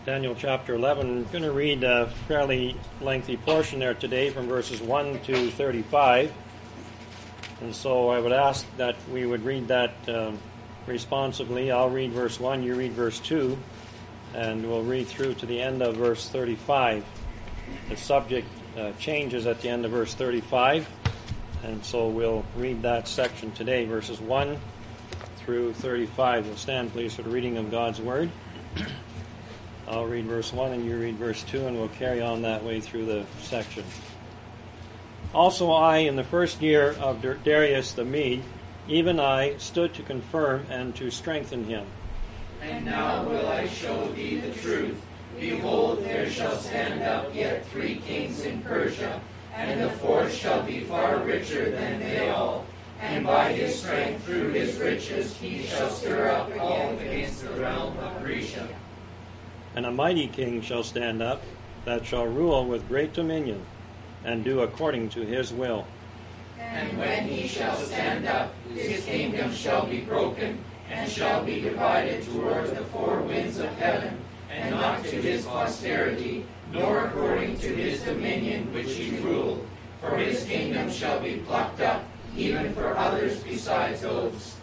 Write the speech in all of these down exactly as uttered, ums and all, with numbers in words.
Daniel chapter eleven. I'm going to read a fairly lengthy portion there today from verses one to thirty-five. And so I would ask that we would read that um, responsibly. I'll read verse one, you read verse two, and we'll read through to the end of verse thirty-five. The subject uh, changes at the end of verse thirty-five, and so we'll read that section today, verses one through thirty-five. We'll stand, please, for the reading of God's Word. I'll read verse one and you read verse two, and we'll carry on that way through the section. Also I, in the first year of Darius the Mede, even I, stood to confirm and to strengthen him. And now will I show thee the truth. Behold, there shall stand up yet three kings in Persia, and the fourth shall be far richer than they all. And by his strength through his riches he shall stir up all against the realm of Grecia. And a mighty king shall stand up, that shall rule with great dominion, and do according to his will. And when he shall stand up, his kingdom shall be broken, and shall be divided toward the four winds of heaven, and not to his posterity, nor according to his dominion which he ruled. For his kingdom shall be plucked up, even for others besides those.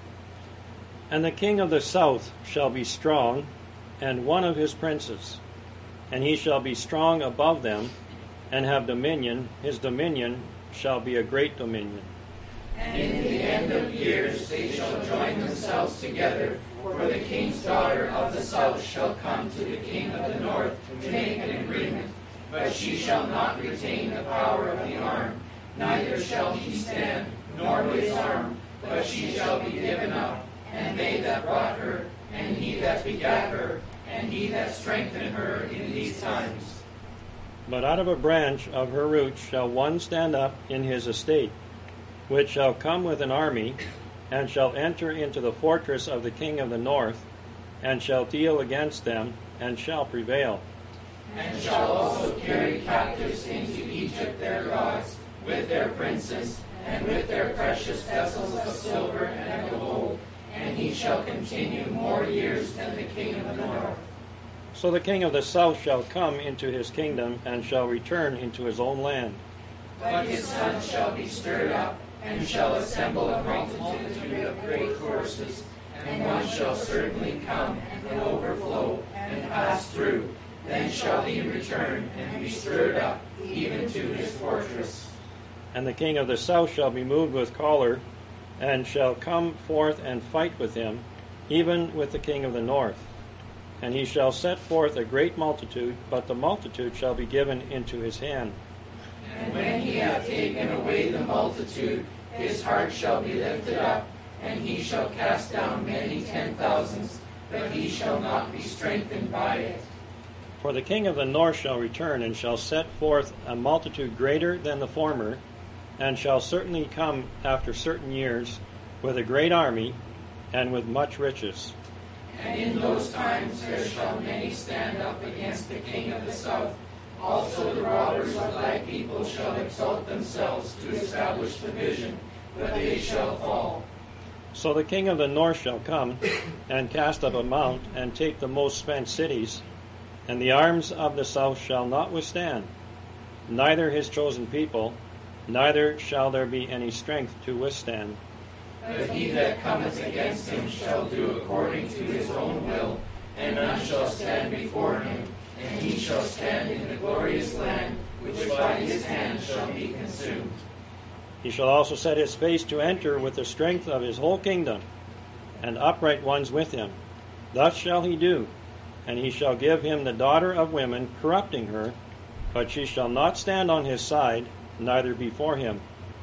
And the king of the south shall be strong, and one of his princes, and he shall be strong above them, and have dominion. His dominion shall be a great dominion. And in the end of years they shall join themselves together, for the king's daughter of the south shall come to the king of the north to make an agreement. But she shall not retain the power of the arm, neither shall he stand, nor his arm, but she shall be given up, and they that brought her, and he that begat her, and he that strengthened her in these times. But out of a branch of her roots shall one stand up in his estate, which shall come with an army, and shall enter into the fortress of the king of the north, and shall deal against them, and shall prevail. And shall also carry captives into Egypt their gods, with their princes, and with their precious vessels of silver and of gold. And he shall continue more years than the king of the north. So the king of the south shall come into his kingdom, and shall return into his own land. But his sons shall be stirred up, and shall assemble a multitude of great forces, and one shall certainly come, and overflow, and pass through. Then shall he return, and be stirred up, even to his fortress. And the king of the south shall be moved with choler, and shall come forth and fight with him, even with the king of the north. And he shall set forth a great multitude, but the multitude shall be given into his hand. And when he hath taken away the multitude, his heart shall be lifted up, and he shall cast down many ten thousands, but he shall not be strengthened by it. For the king of the north shall return, and shall set forth a multitude greater than the former, and shall certainly come after certain years with a great army and with much riches. And in those times there shall many stand up against the king of the south. Also the robbers of thy people shall exalt themselves to establish the vision, but they shall fall. So the king of the north shall come, and cast up a mount, and take the most spent cities, and the arms of the south shall not withstand, neither his chosen people, neither shall there be any strength to withstand. But he that cometh against him shall do according to his own will, and none shall stand before him, and he shall stand in the glorious land, which by his hand shall be consumed. He shall also set his face to enter with the strength of his whole kingdom, and upright ones with him. Thus shall he do, and he shall give him the daughter of women, corrupting her, but she shall not stand on his side, neither before him.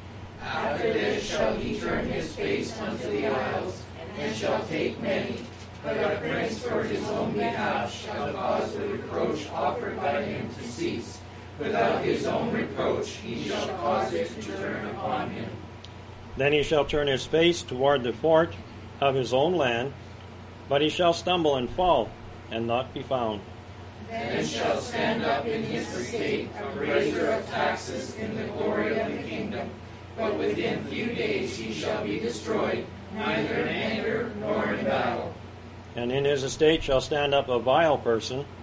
After this shall he turn his face unto the isles, and shall take many. But a prince for his own behalf shall cause the reproach offered by him to cease. Without his own reproach he shall cause it to turn upon him. Then he shall turn his face toward the fort of his own land, but he shall stumble and fall, and not be found. Then shall stand up in his estate a raiser of taxes in the glory of the kingdom. But within few days he shall be destroyed, neither in anger nor in battle. And in his estate shall stand up a vile person,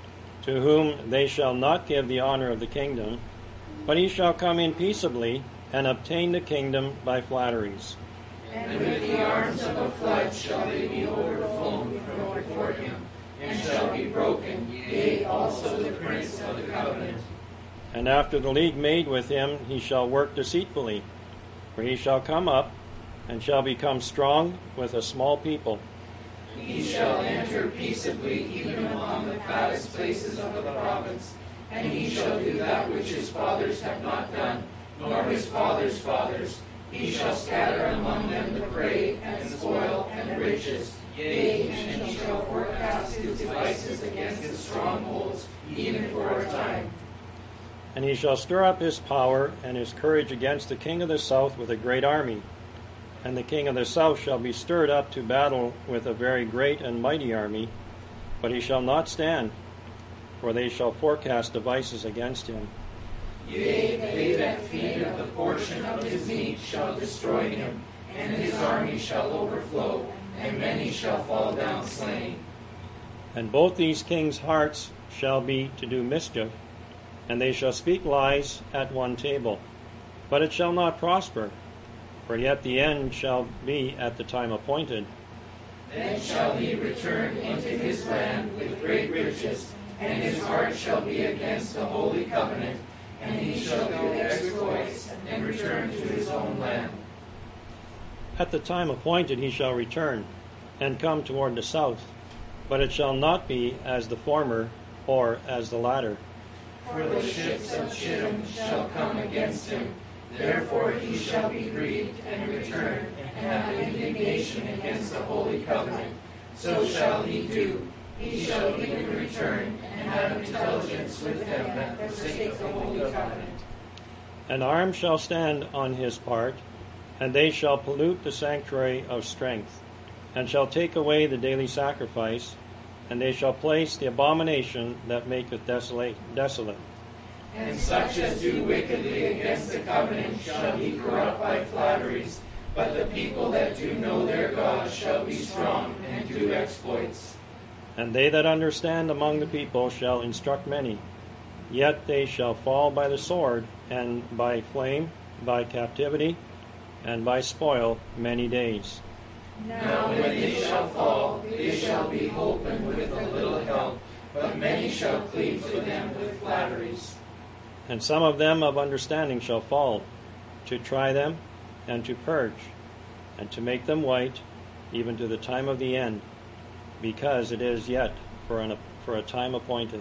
to whom they shall not give the honor of the kingdom, but he shall come in peaceably and obtain the kingdom by flatteries. And with the arms of a flood shall they be overflown from before him, and shall be broken, yea, also the prince of the covenant. And after the league made with him, he shall work deceitfully, for he shall come up, and shall become strong with a small people. He shall enter peaceably even among the fattest places of the province, and he shall do that which his fathers have not done, nor his fathers' fathers. He shall scatter among them the prey, and spoil, and riches. Yea, and he shall forecast his devices against the strongholds, even for a time. And he shall stir up his power and his courage against the king of the south with a great army. And the king of the south shall be stirred up to battle with a very great and mighty army, but he shall not stand, for they shall forecast devices against him. Yea, they that feed of the portion of his meat shall destroy him, and his army shall overflow, and many shall fall down slain. And both these kings' hearts shall be to do mischief, and they shall speak lies at one table. But it shall not prosper, for yet the end shall be at the time appointed. Then shall he return into his land with great riches, and his heart shall be against the holy covenant, and he shall do exploits, and return to his own land. At the time appointed he shall return, and come toward the south, but it shall not be as the former, or as the latter. For the ships of Shittim shall come against him, therefore he shall be grieved, and return, and have indignation against the holy covenant. So shall he do. He shall even return, and have intelligence with them that forsake the holy covenant. An arm shall stand on his part, and they shall pollute the sanctuary of strength, and shall take away the daily sacrifice, and they shall place the abomination that maketh desolate. desolate. And such as do wickedly against the covenant shall be corrupt by flatteries, but the people that do know their God shall be strong and do exploits. And they that understand among the people shall instruct many. Yet they shall fall by the sword, and by flame, by captivity, and by spoil many days. Now when they shall fall, they shall be holpen with a little help, but many shall cleave to them with flatteries. And some of them of understanding shall fall, to try them, and to purge, and to make them white, even to the time of the end, because it is yet for, an, for a time appointed.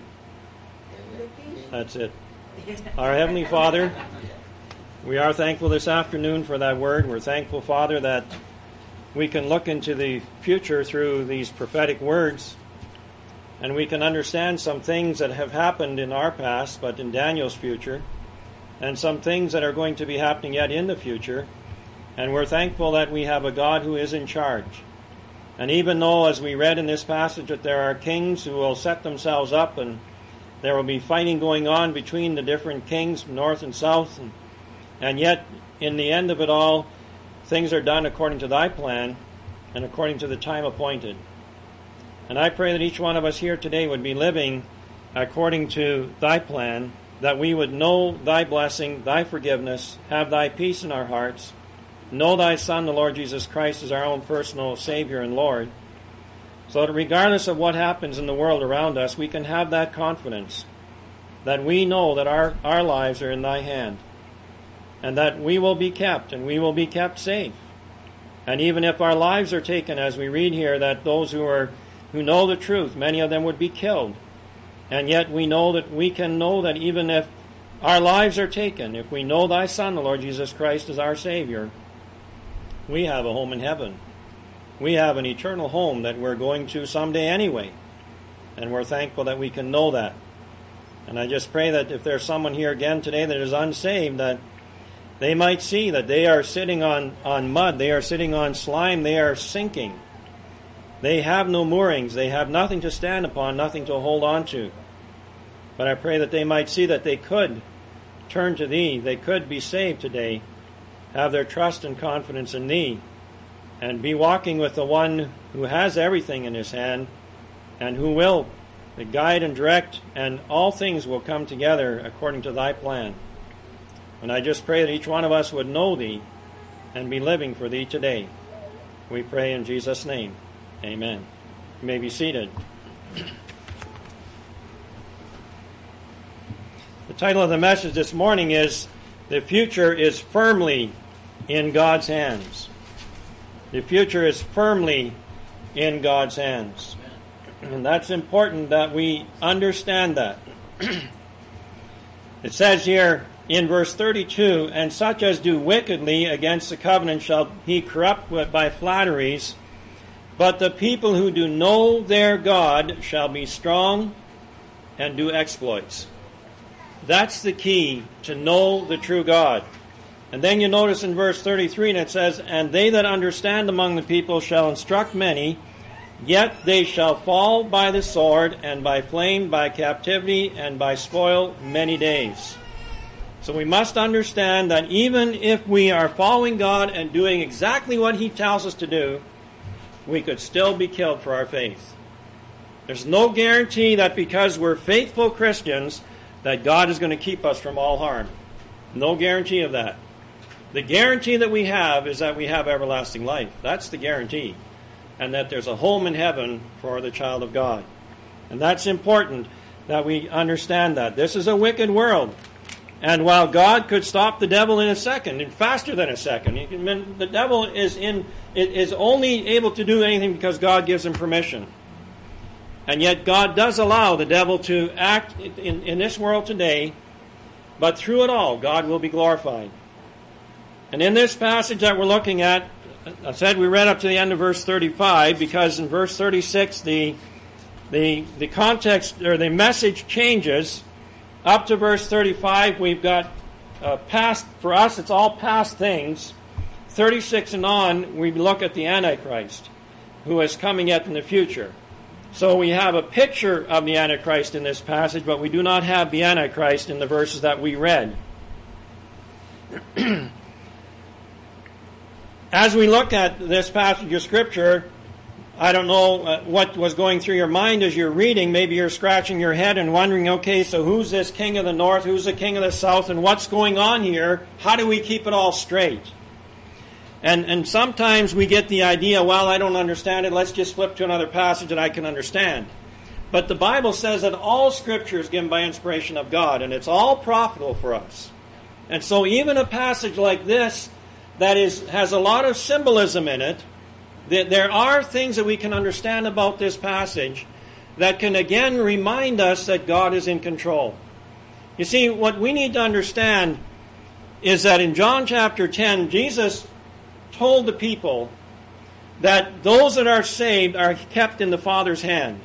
That's it. Our Heavenly Father, we are thankful this afternoon for that word. We're thankful, Father, that we can look into the future through these prophetic words, and we can understand some things that have happened in our past, but in Daniel's future, and some things that are going to be happening yet in the future. And we're thankful that we have a God who is in charge. And even though, as we read in this passage, that there are kings who will set themselves up, and there will be fighting going on between the different kings, north and south, and, and yet, in the end of it all, things are done according to thy plan and according to the time appointed. And I pray that each one of us here today would be living according to thy plan, that we would know thy blessing, thy forgiveness, have thy peace in our hearts, know thy Son, the Lord Jesus Christ, as our own personal Savior and Lord, so that regardless of what happens in the world around us, we can have that confidence that we know that our, our lives are in thy hand, and that we will be kept, and we will be kept safe. And even if our lives are taken, as we read here, that those who are who know the truth, many of them would be killed. And yet we know that we can know that even if our lives are taken, if we know thy Son, the Lord Jesus Christ, as our Savior, we have a home in heaven. We have an eternal home that we're going to someday anyway. And we're thankful that we can know that. And I just pray that if there's someone here again today that is unsaved, that they might see that they are sitting on, on mud, they are sitting on slime, they are sinking. They have no moorings, they have nothing to stand upon, nothing to hold on to. But I pray that they might see that they could turn to thee, they could be saved today, have their trust and confidence in thee, and be walking with the one who has everything in his hand, and who will that guide and direct, and all things will come together according to thy plan. And I just pray that each one of us would know thee and be living for thee today. We pray in Jesus' name. Amen. You may be seated. The title of the message this morning is, The Future is Firmly in God's Hands. The future is firmly in God's hands. And that's important that we understand that. It says here in verse thirty-two, and such as do wickedly against the covenant shall he corrupt by flatteries, but the people who do know their God shall be strong and do exploits. That's the key, to know the true God. And then you notice in verse thirty-three, and it says, and they that understand among the people shall instruct many, yet they shall fall by the sword, and by flame, by captivity, and by spoil many days. So we must understand that even if we are following God and doing exactly what He tells us to do, we could still be killed for our faith. There's no guarantee that because we're faithful Christians that God is going to keep us from all harm. No guarantee of that. The guarantee that we have is that we have everlasting life. That's the guarantee. And that there's a home in heaven for the child of God. And that's important that we understand that. This is a wicked world. And while God could stop the devil in a second, and faster than a second, he can, the devil is in is only able to do anything because God gives him permission. And yet God does allow the devil to act in, in this world today, but through it all, God will be glorified. And in this passage that we're looking at, I said we read up to the end of verse thirty-five, because in verse thirty-six the the the context or the message changes. Up to verse thirty-five, we've got uh, past, for us it's all past things. thirty-six and on, we look at the Antichrist, who is coming yet in the future. So we have a picture of the Antichrist in this passage, but we do not have the Antichrist in the verses that we read. As we look at this passage of Scripture, I don't know uh, what was going through your mind as you're reading. Maybe you're scratching your head and wondering, okay, so who's this king of the north? Who's the king of the south? And what's going on here? How do we keep it all straight? And and sometimes we get the idea, well, I don't understand it. Let's just flip to another passage that I can understand. But the Bible says that all Scripture is given by inspiration of God, and it's all profitable for us. And so even a passage like this that is has a lot of symbolism in it, there are things that we can understand about this passage that can again remind us that God is in control. You see, what we need to understand is that in John chapter ten, Jesus told the people that those that are saved are kept in the Father's hand.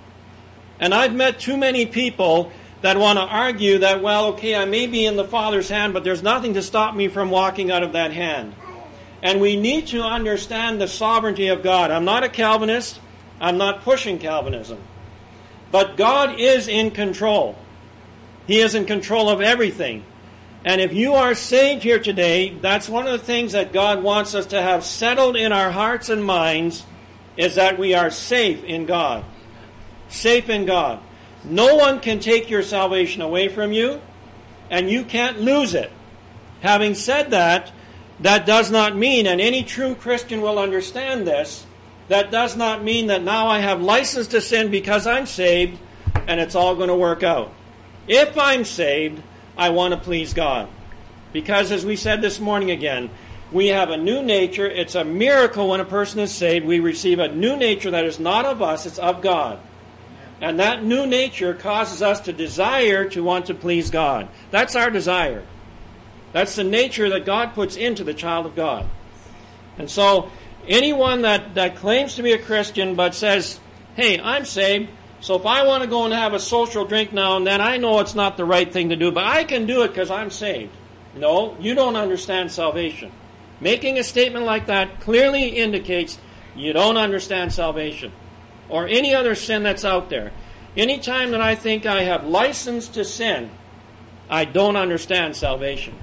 And I've met too many people that want to argue that, well, okay, I may be in the Father's hand, but there's nothing to stop me from walking out of that hand. And we need to understand the sovereignty of God. I'm not a Calvinist. I'm not pushing Calvinism. But God is in control. He is in control of everything. And if you are saved here today, that's one of the things that God wants us to have settled in our hearts and minds, is that we are safe in God. Safe in God. No one can take your salvation away from you, and you can't lose it. Having said that, that does not mean, and any true Christian will understand this, that does not mean that now I have license to sin because I'm saved and it's all going to work out. If I'm saved, I want to please God. Because as we said this morning again, we have a new nature. It's a miracle when a person is saved. We receive a new nature that is not of us, it's of God. And that new nature causes us to desire to want to please God. That's our desire. That's the nature that God puts into the child of God. And so anyone that, that claims to be a Christian but says, hey, I'm saved, so if I want to go and have a social drink now and then, I know it's not the right thing to do, but I can do it because I'm saved. No, you don't understand salvation. Making a statement like that clearly indicates you don't understand salvation or any other sin that's out there. Anytime that I think I have license to sin, I don't understand salvation.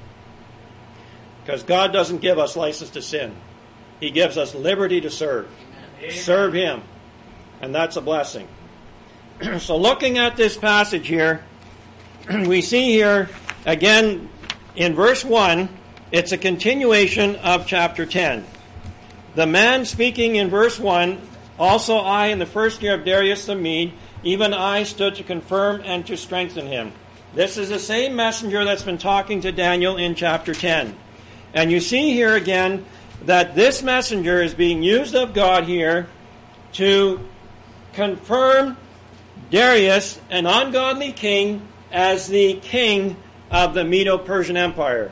Because God doesn't give us license to sin. He gives us liberty to serve. Amen. Serve Him. And that's a blessing. So looking at this passage here, we see here, again, in verse one, it's a continuation of chapter ten. The man speaking in verse one, also I in the first year of Darius the Mede, even I stood to confirm and to strengthen him. This is the same messenger that's been talking to Daniel in chapter ten. And you see here again that this messenger is being used of God here to confirm Darius, an ungodly king, as the king of the Medo-Persian Empire.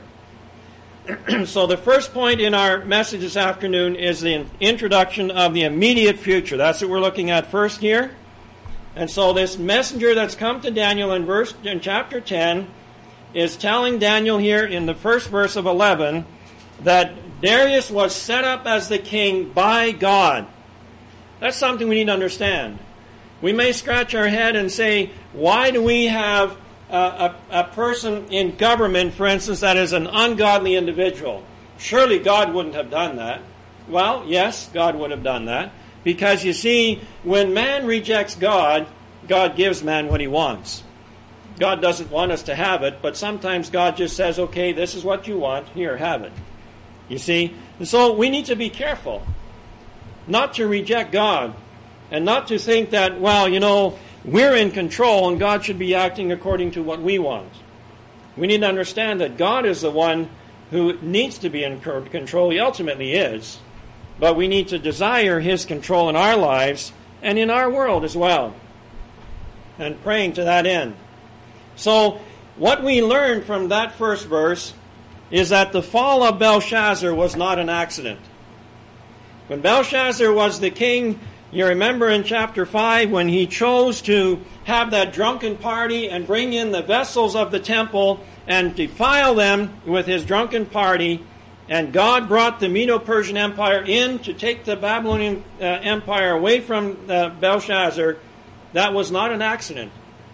So the first point in our message this afternoon is the introduction of the immediate future. That's what we're looking at first here. And so this messenger that's come to Daniel in verse in chapter ten is telling Daniel here in the first verse of eleven that Darius was set up as the king by God. That's something we need to understand. We may scratch our head and say, why do we have a, a, a person in government, for instance, that is an ungodly individual? Surely God wouldn't have done that. Well, yes, God would have done that. Because you see, when man rejects God, God gives man what he wants. God doesn't want us to have it, but sometimes God just says, okay, this is what you want, here, have it. You see? And so we need to be careful not to reject God and not to think that, well, you know, we're in control and God should be acting according to what we want. We need to understand that God is the one who needs to be in control. He ultimately is. But we need to desire His control in our lives and in our world as well. And praying to that end. So, what we learn from that first verse is that the fall of Belshazzar was not an accident. When Belshazzar was the king, you remember in chapter five when he chose to have that drunken party and bring in the vessels of the temple and defile them with his drunken party, and God brought the Medo-Persian Empire in to take the Babylonian uh, Empire away from uh, Belshazzar. That was not an accident.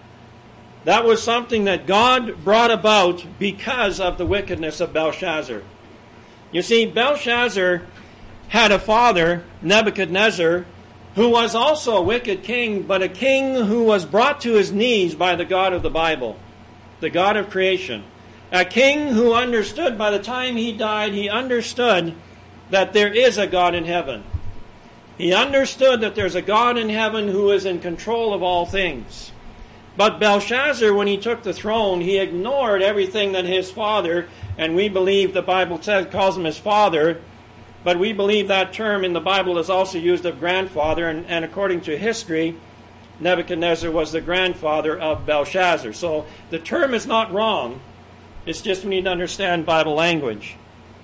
That was something that God brought about because of the wickedness of Belshazzar. You see, Belshazzar had a father, Nebuchadnezzar, who was also a wicked king, but a king who was brought to his knees by the God of the Bible, the God of creation. A king who understood, by the time he died, he understood that there is a God in heaven. He understood that there's a God in heaven who is in control of all things. But Belshazzar, when he took the throne, he ignored everything that his father, and we believe the Bible says, calls him his father, but we believe that term in the Bible is also used of grandfather, and, and according to history, Nebuchadnezzar was the grandfather of Belshazzar. So the term is not wrong. It's just we need to understand Bible language.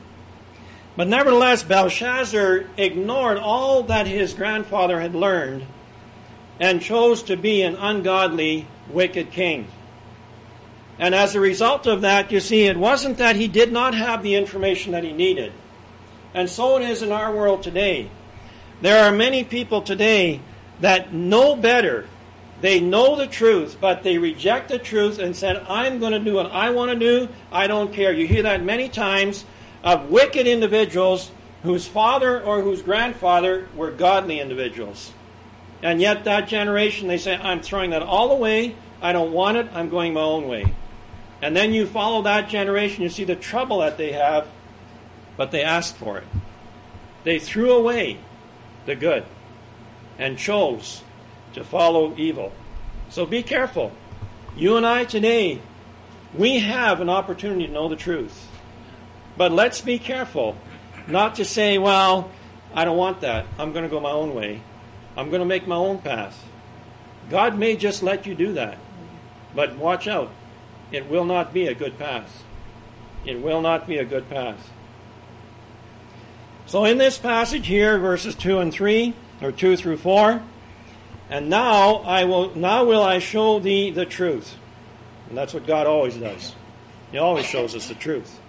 But nevertheless, Belshazzar ignored all that his grandfather had learned and chose to be an ungodly, wicked king. And as a result of that, you see, it wasn't that he did not have the information that he needed. And so it is in our world today. There are many people today that know better. They know the truth, but they reject the truth and said, I'm going to do what I want to do. I don't care. You hear that many times of wicked individuals whose father or whose grandfather were godly individuals. And yet that generation, they say, I'm throwing that all away. I don't want it. I'm going my own way. And then you follow that generation, you see the trouble that they have, but they asked for it. They threw away the good and chose to follow evil. So be careful. You and I today, we have an opportunity to know the truth. But let's be careful not to say, well, I don't want that. I'm going to go my own way. I'm going to make my own path. God may just let you do that. But watch out. It will not be a good path. It will not be a good path. So in this passage here, verses two and three, or two through four, and now I will now will I show thee the truth. And that's what God always does. He always shows us the truth.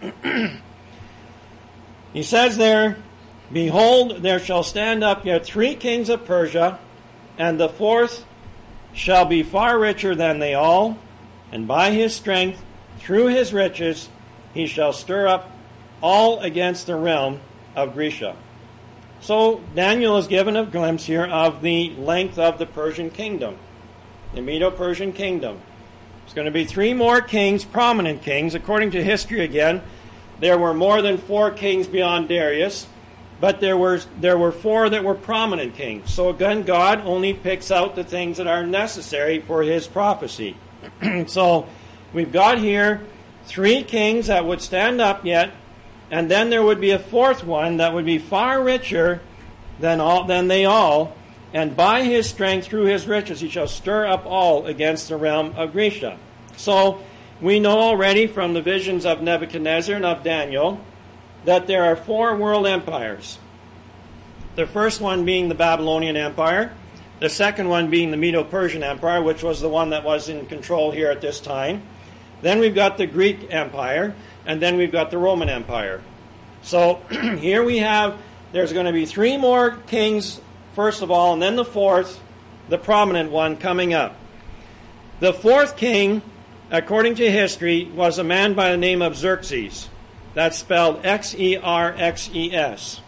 He says there, Behold, there shall stand up yet three kings of Persia, and the fourth shall be far richer than they all, and by his strength, through his riches, he shall stir up all against the realm of Grecia. So Daniel is given a glimpse here of the length of the Persian kingdom. the Medo-Persian kingdom. There's going to be three more kings, prominent kings. According to history again, there were more than four kings beyond Darius, but there were there were four that were prominent kings. So again, God only picks out the things that are necessary for his prophecy. So we've got here three kings that would stand up yet, and then there would be a fourth one that would be far richer than all than they all, and by his strength through his riches he shall stir up all against the realm of Grecia. So we know already from the visions of Nebuchadnezzar and of Daniel that there are four world empires. The first one being the Babylonian Empire, the second one being the Medo-Persian Empire, which was the one that was in control here at this time. Then we've got the Greek Empire, and then we've got the Roman Empire. So here we have, there's going to be three more kings, first of all, and then the fourth, the prominent one, coming up. The fourth king, according to history, was a man by the name of Xerxes. That's spelled X E R X E S.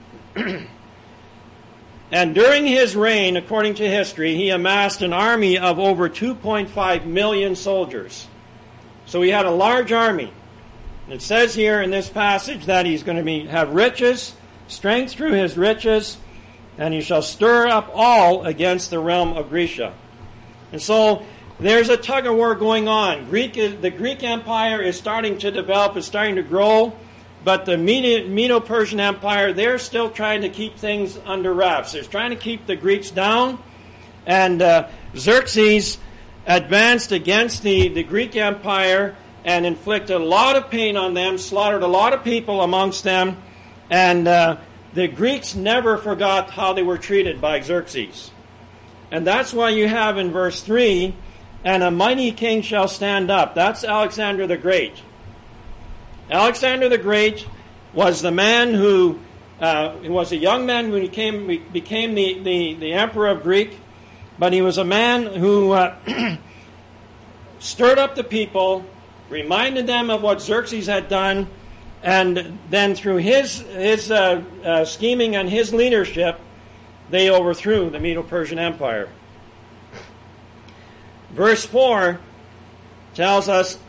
And during his reign, according to history, he amassed an army of over two point five million soldiers. So he had a large army. And it says here in this passage that he's going to be, have riches, strength through his riches, and he shall stir up all against the realm of Grecia. And so there's a tug-of-war going on. Greek is, the Greek Empire is starting to develop, is starting to grow, but the Medo-Persian Empire, they're still trying to keep things under wraps. They're trying to keep the Greeks down, and uh, Xerxes advanced against the, the Greek Empire and inflicted a lot of pain on them, slaughtered a lot of people amongst them, and uh, the Greeks never forgot how they were treated by Xerxes. And that's why you have in verse three, and a mighty king shall stand up. That's Alexander the Great. Alexander the Great was the man who uh, was a young man when he came, became the, the, the emperor of Greek, but he was a man who uh, stirred up the people, reminded them of what Xerxes had done, and then through his, his uh, uh, scheming and his leadership, they overthrew the Medo-Persian Empire. Verse four tells us,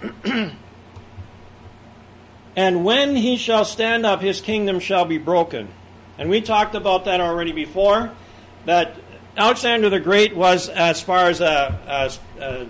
and when he shall stand up, his kingdom shall be broken. And we talked about that already before, that Alexander the Great was, as far as a, a,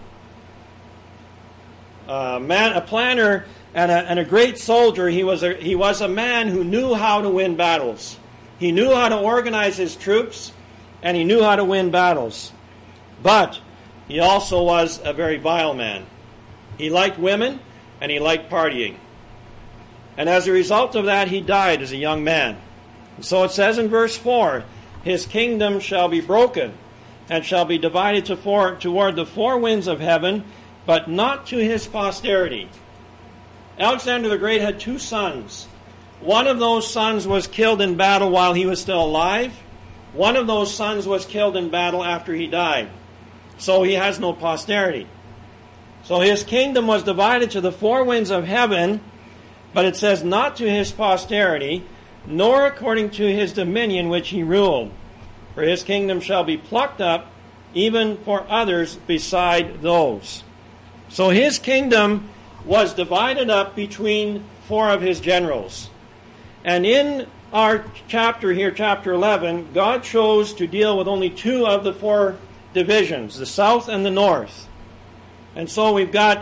a, a man, a planner and a, and a great soldier, he was a, he was a man who knew how to win battles. He knew how to organize his troops, and he knew how to win battles. But he also was a very vile man. He liked women, and he liked partying. And as a result of that, he died as a young man. And so it says in verse four, his kingdom shall be broken, and shall be divided to four, toward the four winds of heaven, but not to his posterity. Alexander the Great had two sons. One of those sons was killed in battle while he was still alive. One of those sons was killed in battle after he died. So he has no posterity. So his kingdom was divided to the four winds of heaven, but it says not to his posterity, nor according to his dominion which he ruled. For his kingdom shall be plucked up, even for others beside those. So his kingdom was divided up between four of his generals. And in our chapter here, chapter eleven, God chose to deal with only two of the four divisions, the south and the north. And so we've got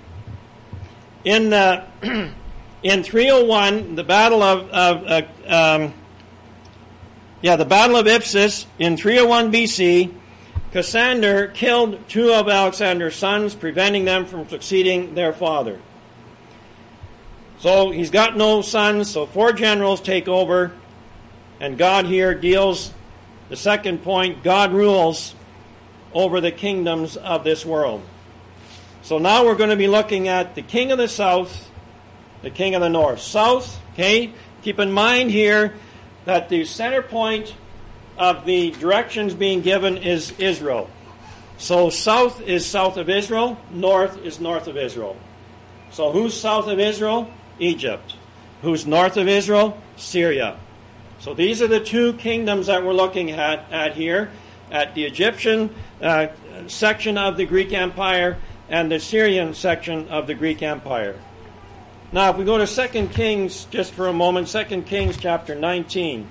in uh, in three oh one the battle of, of uh, um, yeah the battle of Ipsus in three oh one B C. Cassander killed two of Alexander's sons, preventing them from succeeding their father. So he's got no sons, so four generals take over, and God here deals, the second point, God rules over the kingdoms of this world. So now we're going to be looking at the king of the south, the king of the north. South, okay, keep in mind here that the center point of the directions being given is Israel. So south is south of Israel, north is north of Israel. So who's south of Israel? Egypt. Who's north of Israel? Syria. So these are the two kingdoms that we're looking at, at here. At the Egyptian uh, section of the Greek Empire and the Syrian section of the Greek Empire. Now, if we go to Second Kings just for a moment, Second Kings chapter nineteen.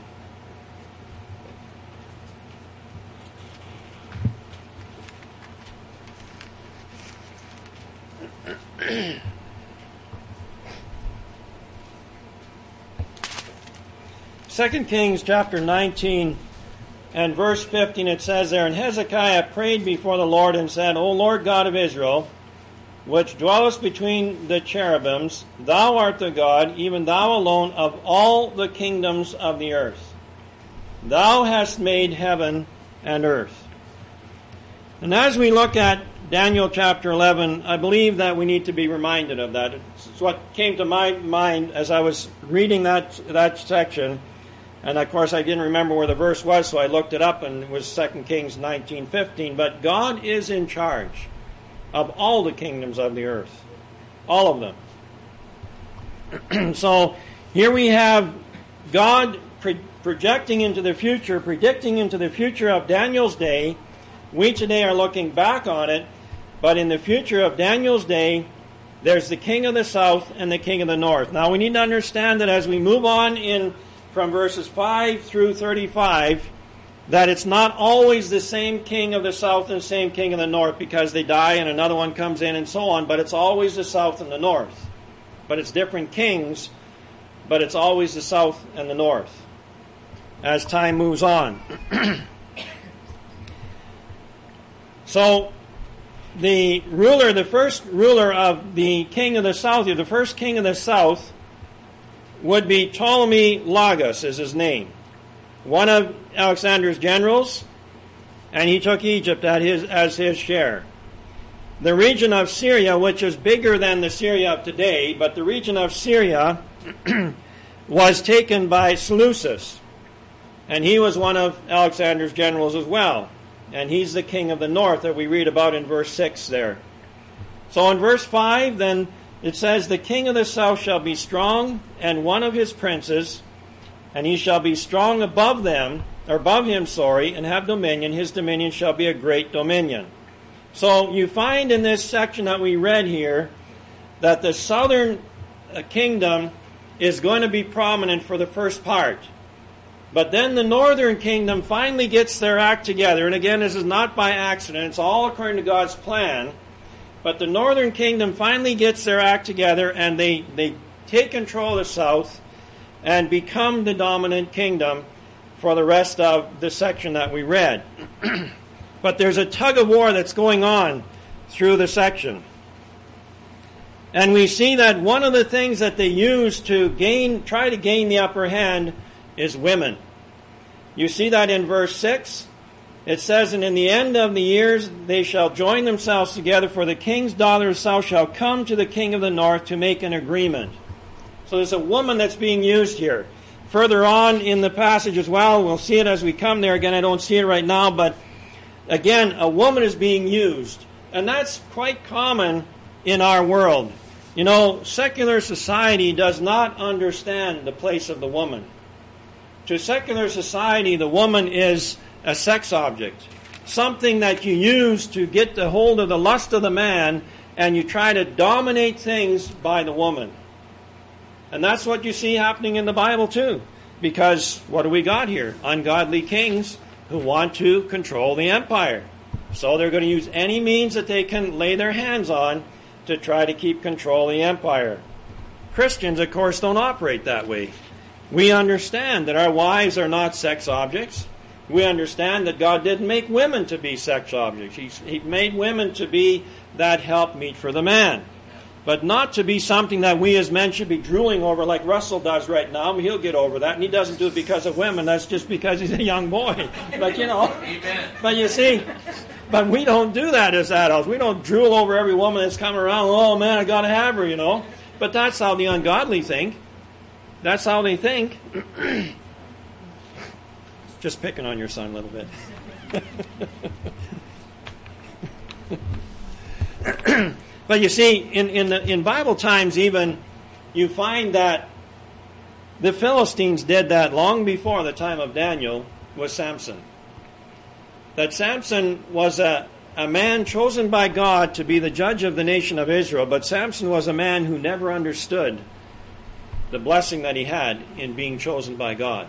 Second Kings chapter nineteen and verse fifteen, it says there, And Hezekiah prayed before the Lord and said, O Lord God of Israel, which dwellest between the cherubims, thou art the God, even thou alone, of all the kingdoms of the earth. Thou hast made heaven and earth. And as we look at Daniel chapter eleven, I believe that we need to be reminded of that. It's what came to my mind as I was reading that that section. And of course I didn't remember where the verse was, so I looked it up, and it was Second Kings nineteen fifteen. But God is in charge of all the kingdoms of the earth. All of them. So here we have God pro- projecting into the future, predicting into the future of Daniel's day. We today are looking back on it, but in the future of Daniel's day, there's the king of the south and the king of the north. Now we need to understand that as we move on in from verses five through thirty-five, that it's not always the same king of the south and the same king of the north, because they die and another one comes in and so on, but it's always the south and the north. But it's different kings, but it's always the south and the north as time moves on. So the ruler, the first ruler of the king of the south, the first king of the south would be Ptolemy Lagus is his name. One of Alexander's generals, and he took Egypt at his, as his share. The region of Syria, which is bigger than the Syria of today, but the region of Syria was taken by Seleucus, and he was one of Alexander's generals as well. And he's the king of the north that we read about in verse six there. So in verse five, then it says, The king of the south shall be strong, and one of his princes, and he shall be strong above them, or above him, sorry, and have dominion. His dominion shall be a great dominion. So you find in this section that we read here that the southern kingdom is going to be prominent for the first part. But then the northern kingdom finally gets their act together. And again, this is not by accident. It's all according to God's plan. But the northern kingdom finally gets their act together, and they, they take control of the south and become the dominant kingdom for the rest of the section that we read. But there's a tug of war that's going on through the section. And we see that one of the things that they use to gain, try to gain the upper hand is women. You see that in verse six. It says, And in the end of the years they shall join themselves together, for the king's daughter of the south shall come to the king of the north to make an agreement. So there's a woman that's being used here. Further on in the passage as well, we'll see it as we come there. Again, I don't see it right now, but again, a woman is being used. And that's quite common in our world. You know, secular society does not understand the place of the woman. To secular society, the woman is a sex object, something that you use to get the hold of the lust of the man, and you try to dominate things by the woman. And that's what you see happening in the Bible too, because what do we got here? Ungodly kings who want to control the empire. So they're going to use any means that they can lay their hands on to try to keep control of the empire. Christians, of course, don't operate that way. We understand that our wives are not sex objects. We understand that God didn't make women to be sex objects. He, he made women to be that helpmeet for the man. But not to be something that we as men should be drooling over like Russell does right now. I mean, he'll get over that. And he doesn't do it because of women. That's just because he's a young boy. But, you know. Amen. But you see, but we don't do that as adults. We don't drool over every woman that's coming around. Oh, man, I got to have her, you know. But that's how the ungodly think. That's how they think. Just picking on your son a little bit. But you see, in in, the, in Bible times even, you find that the Philistines did that long before the time of Daniel with Samson. That Samson was a, a man chosen by God to be the judge of the nation of Israel, but Samson was a man who never understood the blessing that he had in being chosen by God.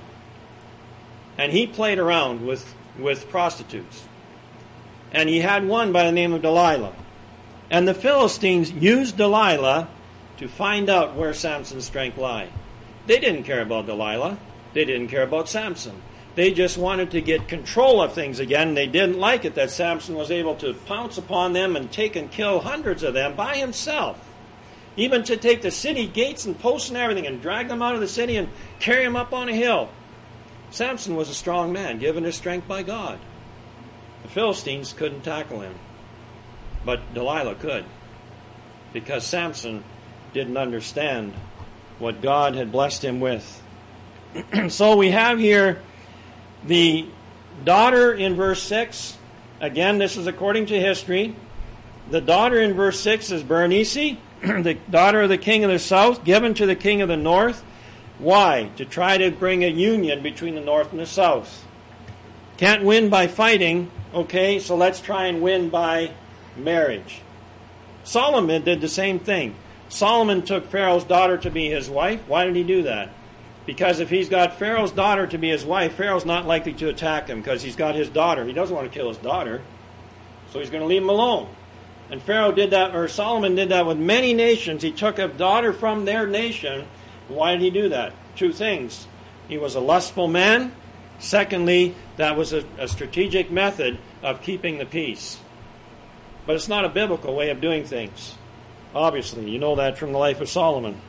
And he played around with, with prostitutes. And he had one by the name of Delilah. And the Philistines used Delilah to find out where Samson's strength lay. They didn't care about Delilah. They didn't care about Samson. They just wanted to get control of things again. They didn't like it that Samson was able to pounce upon them and take and kill hundreds of them by himself. Even to take the city gates and posts and everything and drag them out of the city and carry them up on a hill. Samson was a strong man, given his strength by God. The Philistines couldn't tackle him. But Delilah could. Because Samson didn't understand what God had blessed him with. So we have here the daughter in verse six. Again, this is according to history. The daughter in verse six is Berenice, the daughter of the king of the south, given to the king of the north. Why? To try to bring a union between the north and the south. Can't win by fighting, okay, so let's try and win by marriage. Solomon did the same thing. Solomon took Pharaoh's daughter to be his wife. Why did he do that? Because if he's got Pharaoh's daughter to be his wife, Pharaoh's not likely to attack him because he's got his daughter. He doesn't want to kill his daughter. So he's going to leave him alone. And Pharaoh did that, or Solomon did that with many nations. He took a daughter from their nation. Why did he do that? Two things. He was a lustful man. Secondly, that was a, a strategic method of keeping the peace. But it's not a biblical way of doing things. Obviously, you know that from the life of Solomon.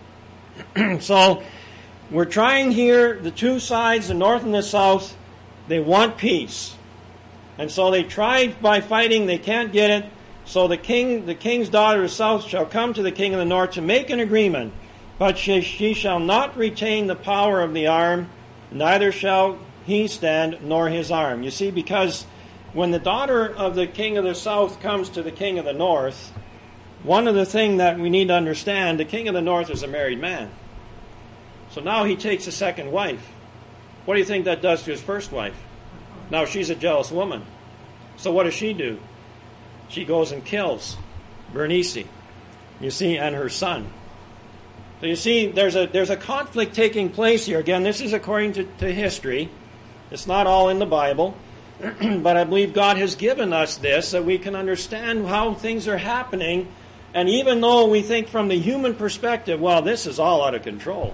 So, we're trying here, the two sides, the north and the south, they want peace. And so they tried by fighting, they can't get it. So the king, the king's daughter of the south shall come to the king of the north to make an agreement. But she, she shall not retain the power of the arm, neither shall he stand, nor his arm. You see, because when the daughter of the king of the south comes to the king of the north, one of the things that we need to understand, the king of the north is a married man. So now he takes a second wife. What do you think that does to his first wife? Now she's a jealous woman. So what does she do? She goes and kills Berenice, you see, and her son. So you see, there's a there's a conflict taking place here. Again, this is according to, to history. It's not all in the Bible. But I believe God has given us this so we can understand how things are happening. And even though we think from the human perspective, well, this is all out of control.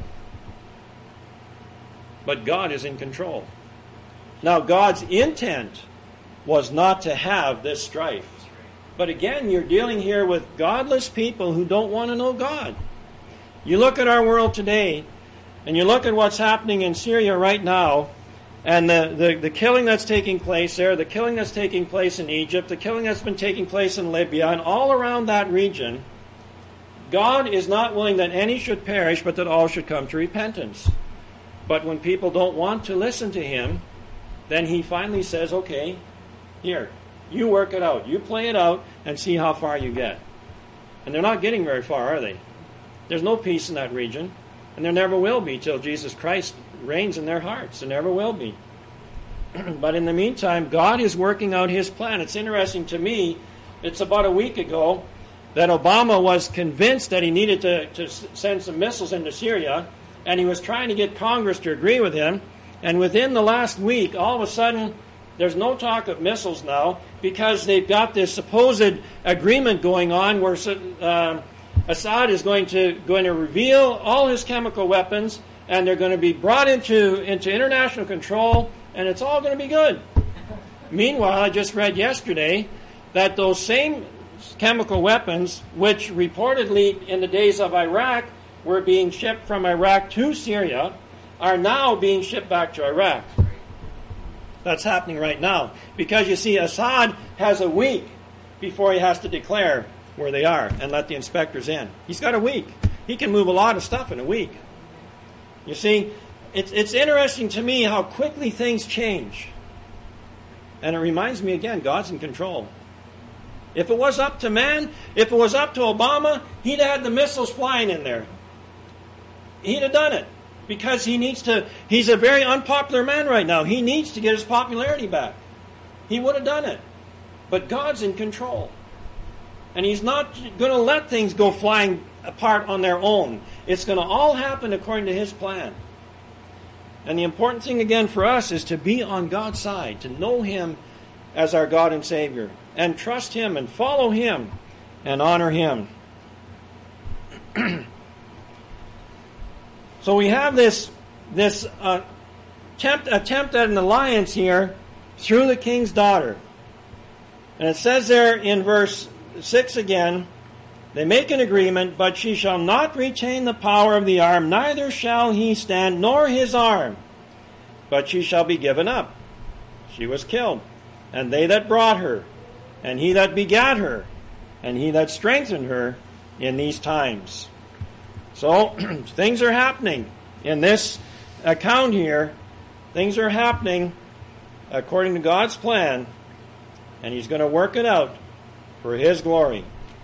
But God is in control. Now, God's intent was not to have this strife. But again, you're dealing here with godless people who don't want to know God. You look at our world today, and you look at what's happening in Syria right now, and the, the, the killing that's taking place there, the killing that's taking place in Egypt, the killing that's been taking place in Libya, and all around that region, God is not willing that any should perish, but that all should come to repentance. But when people don't want to listen to Him, then He finally says, okay, here, you work it out. You play it out and see how far you get. And they're not getting very far, are they? There's no peace in that region, and there never will be till Jesus Christ reigns in their hearts. There never will be. But in the meantime, God is working out His plan. It's interesting to me, it's about a week ago that Obama was convinced that he needed to, to send some missiles into Syria, and he was trying to get Congress to agree with him. And within the last week, all of a sudden, there's no talk of missiles now because they've got this supposed agreement going on where uh, Assad is going to going to reveal all his chemical weapons, and they're going to be brought into, into international control, and it's all going to be good. Meanwhile, I just read yesterday that those same chemical weapons, which reportedly in the days of Iraq were being shipped from Iraq to Syria, are now being shipped back to Iraq. That's happening right now. Because, you see, Assad has a week before he has to declare where they are and let the inspectors in. He's got a week. He can move a lot of stuff in a week. You see, it's, it's interesting to me how quickly things change. And it reminds me again, God's in control. If it was up to man, if it was up to Obama, he'd have had the missiles flying in there. He'd have done it. Because he needs to, he's a very unpopular man right now. He needs to get his popularity back. He would have done it. But God's in control. And He's not going to let things go flying apart on their own. It's going to all happen according to His plan. And the important thing again for us is to be on God's side, to know Him as our God and Savior, and trust Him and follow Him and honor Him. So we have this, this uh, attempt, attempt at an alliance here through the king's daughter. And it says there in verse six again, they make an agreement, but she shall not retain the power of the arm, neither shall he stand, nor his arm, but she shall be given up. She was killed, and they that brought her, and he that begat her, and he that strengthened her in these times. So, things are happening in this account here. Things are happening according to God's plan, and He's going to work it out for His glory.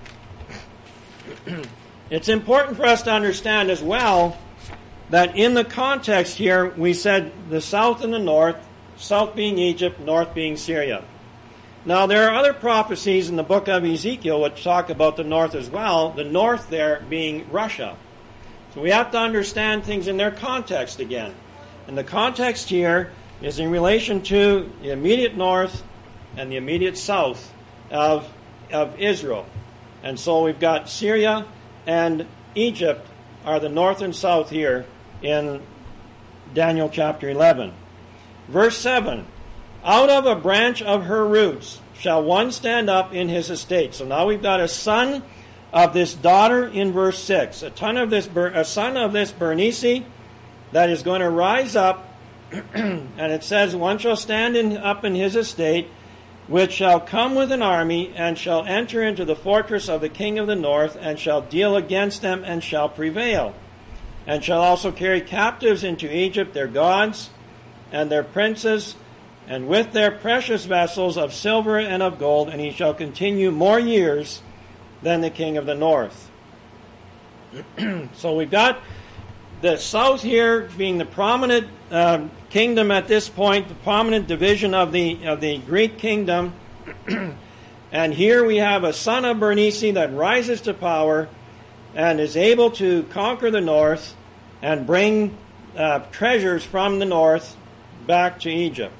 It's important for us to understand as well that in the context here, we said the south and the north, south being Egypt, north being Syria. Now, there are other prophecies in the book of Ezekiel which talk about the north as well, the north there being Russia. So we have to understand things in their context again. And the context here is in relation to the immediate north and the immediate south of, of Israel. And so we've got Syria and Egypt are the north and south here in Daniel chapter eleven. Verse seven, out of a branch of her roots shall one stand up in his estate. So now we've got a son of this daughter in verse six, a, ton of this, a son of this Bernice that is going to rise up, and it says, one shall stand in, up in his estate, which shall come with an army, and shall enter into the fortress of the king of the north, and shall deal against them, and shall prevail, and shall also carry captives into Egypt their gods, and their princes, and with their precious vessels of silver and of gold, and he shall continue more years than the king of the north. So we've got the south here being the prominent uh, kingdom at this point, the prominent division of the of the Greek kingdom. And here we have a son of Bernice that rises to power and is able to conquer the north and bring uh, treasures from the north back to Egypt.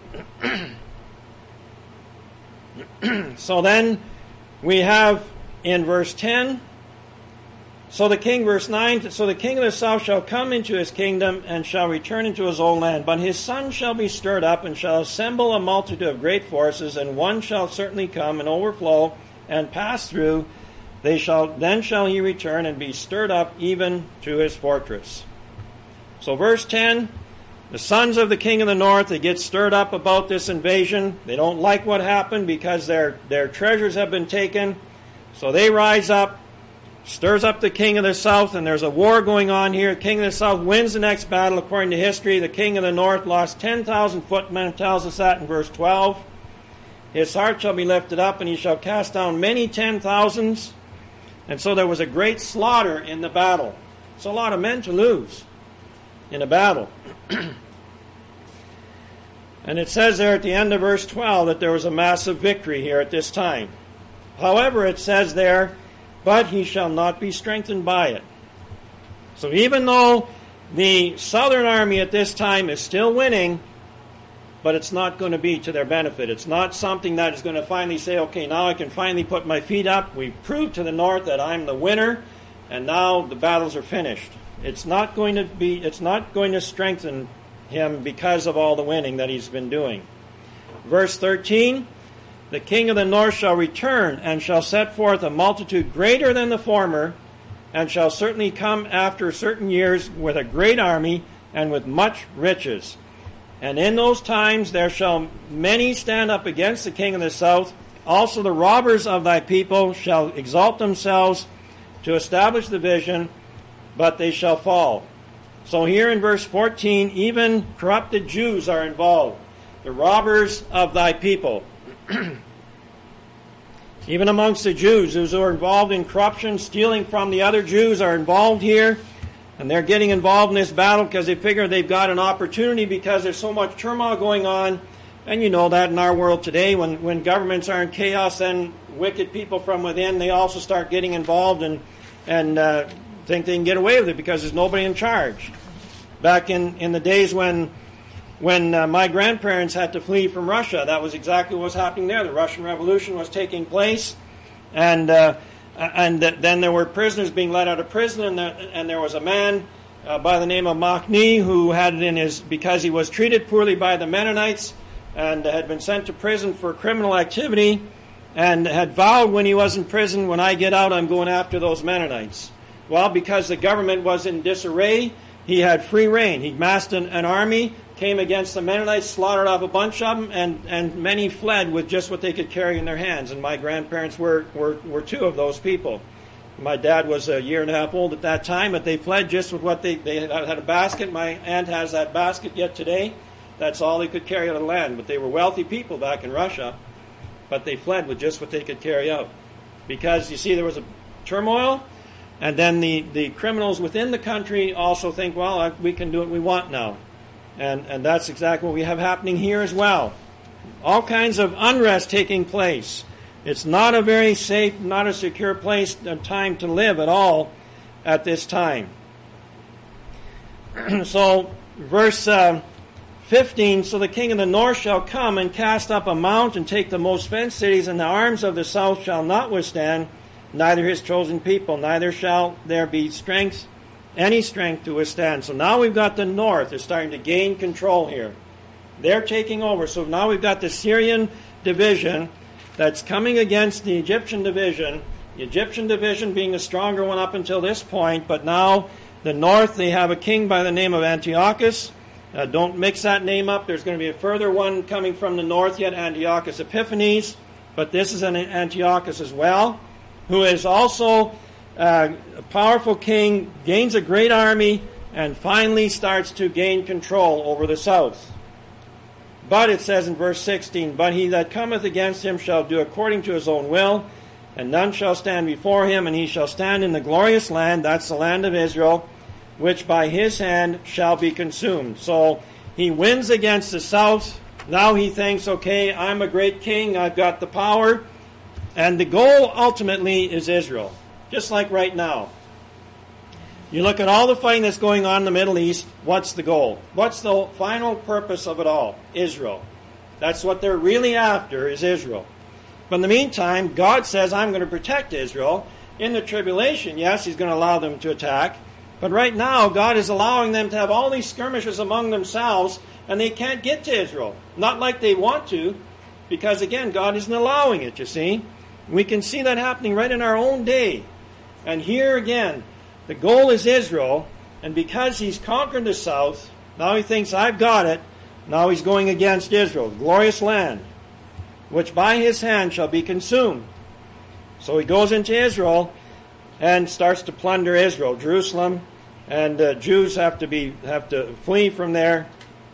So then we have in verse ten, so the king, verse nine, so the king of the south shall come into his kingdom and shall return into his own land. But his son shall be stirred up and shall assemble a multitude of great forces, and one shall certainly come and overflow and pass through. They shall then shall he return and be stirred up even to his fortress. So verse ten, the sons of the king of the north, they get stirred up about this invasion. They don't like what happened because their, their treasures have been taken. So they rise up, stirs up the king of the south, and there's a war going on here. The king of the south wins the next battle according to history. The king of the north lost ten thousand footmen. It tells us that in verse twelve. His heart shall be lifted up, and he shall cast down many ten thousands. And so there was a great slaughter in the battle. It's a lot of men to lose in a battle. And it says there at the end of verse twelve that there was a massive victory here at this time. However, it says there, but he shall not be strengthened by it. So even though the southern army at this time is still winning, but it's not going to be to their benefit. It's not something that is going to finally say, okay, now I can finally put my feet up. We've proved to the north that I'm the winner, and now the battles are finished. It's not going to be, it's not going to strengthen him because of all the winning that he's been doing. Verse thirteen, the king of the north shall return and shall set forth a multitude greater than the former, and shall certainly come after certain years with a great army and with much riches. And in those times there shall many stand up against the king of the south. Also the robbers of thy people shall exalt themselves to establish the vision, but they shall fall. So here in verse fourteen, even corrupted Jews are involved. The robbers of thy people. Even amongst the Jews, those who are involved in corruption, stealing from the other Jews are involved here. And they're getting involved in this battle because they figure they've got an opportunity because there's so much turmoil going on And you know that in our world today, when, when governments are in chaos, then wicked people from within, they also start getting involved and, and uh, think they can get away with it because there's nobody in charge. Back in, in the days when when uh, my grandparents had to flee from Russia, that was exactly what was happening there. The Russian Revolution was taking place, and uh, and th- then there were prisoners being let out of prison, and there, and there was a man uh, by the name of Makhny who had it in his, because he was treated poorly by the Mennonites and had been sent to prison for criminal activity, and had vowed when he was in prison, when I get out, I'm going after those Mennonites. Well, because the government was in disarray, he had free reign. He massed an, an army, came against the Mennonites, slaughtered off a bunch of them, and, and many fled with just what they could carry in their hands. And my grandparents were, were, were two of those people. My dad was a year and a half old at that time, but they fled just with what they, they had, had a basket. My aunt has that basket yet today. That's all they could carry out of the land. But they were wealthy people back in Russia, but they fled with just what they could carry out. Because, you see, there was a turmoil, and then the, the criminals within the country also think, well, we can do what we want now. And, and that's exactly what we have happening here as well. All kinds of unrest taking place. It's not a very safe, not a secure place, a time to live at all at this time. So, verse uh, fifteen, so the king of the north shall come and cast up a mount and take the most fenced cities, and the arms of the south shall not withstand, neither his chosen people, neither shall there be strength, any strength to withstand. So now we've got the north. They're starting to gain control here. They're taking over. So now we've got the Syrian division that's coming against the Egyptian division. The Egyptian division being the stronger one up until this point, but now the north, they have a king by the name of Antiochus. Uh, don't mix that name up. There's going to be a further one coming from the north yet, Antiochus Epiphanes, but this is an Antiochus as well, who is also uh, a powerful king, gains a great army, and finally starts to gain control over the south. But it says in verse sixteen, but he that cometh against him shall do according to his own will, and none shall stand before him, and he shall stand in the glorious land, that's the land of Israel, which by his hand shall be consumed. So he wins against the south. Now he thinks, okay, I'm a great king, I've got the power, and the goal ultimately is Israel, just like right now. You look at all the fighting that's going on in the Middle East, what's the goal? What's the final purpose of it all? Israel. That's what they're really after, is Israel. But in the meantime, God says, I'm going to protect Israel. In the tribulation, yes, he's going to allow them to attack. But right now, God is allowing them to have all these skirmishes among themselves, and they can't get to Israel. Not like they want to, because again, God isn't allowing it, you see. We can see that happening right in our own day. And here again, the goal is Israel, and because he's conquered the south, now he thinks, I've got it. Now he's going against Israel, the glorious land, which by his hand shall be consumed. So he goes into Israel and starts to plunder Israel, Jerusalem, and uh, Jews have to be have to flee from there.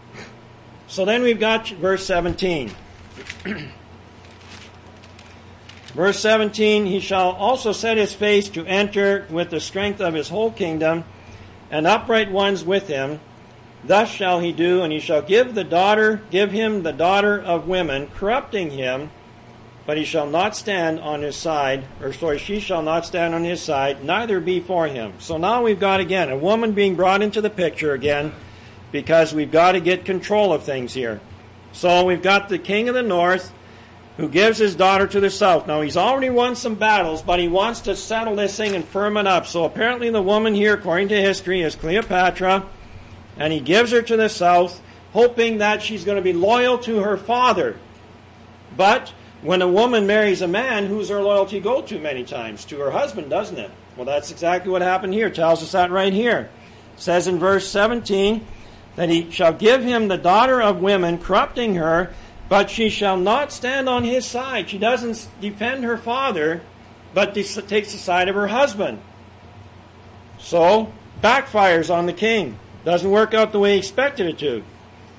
So then we've got verse seventeen. Verse seventeen, he shall also set his face to enter with the strength of his whole kingdom, and upright ones with him. Thus shall he do, and he shall give the daughter, give him the daughter of women, corrupting him, but he shall not stand on his side, or sorry, she shall not stand on his side, neither be for him. So now we've got again a woman being brought into the picture again, because we've got to get control of things here. So we've got the king of the north, who gives his daughter to the south. Now, he's already won some battles, but he wants to settle this thing and firm it up. So apparently the woman here, according to history, is Cleopatra, and he gives her to the south, hoping that she's going to be loyal to her father. But when a woman marries a man, who's her loyalty go to many times? To her husband, doesn't it? Well, that's exactly what happened here. It tells us that right here. It says in verse seventeen, that he shall give him the daughter of women, corrupting her, but she shall not stand on his side. She doesn't defend her father, but takes the side of her husband. So, backfires on the king. Doesn't work out the way he expected it to.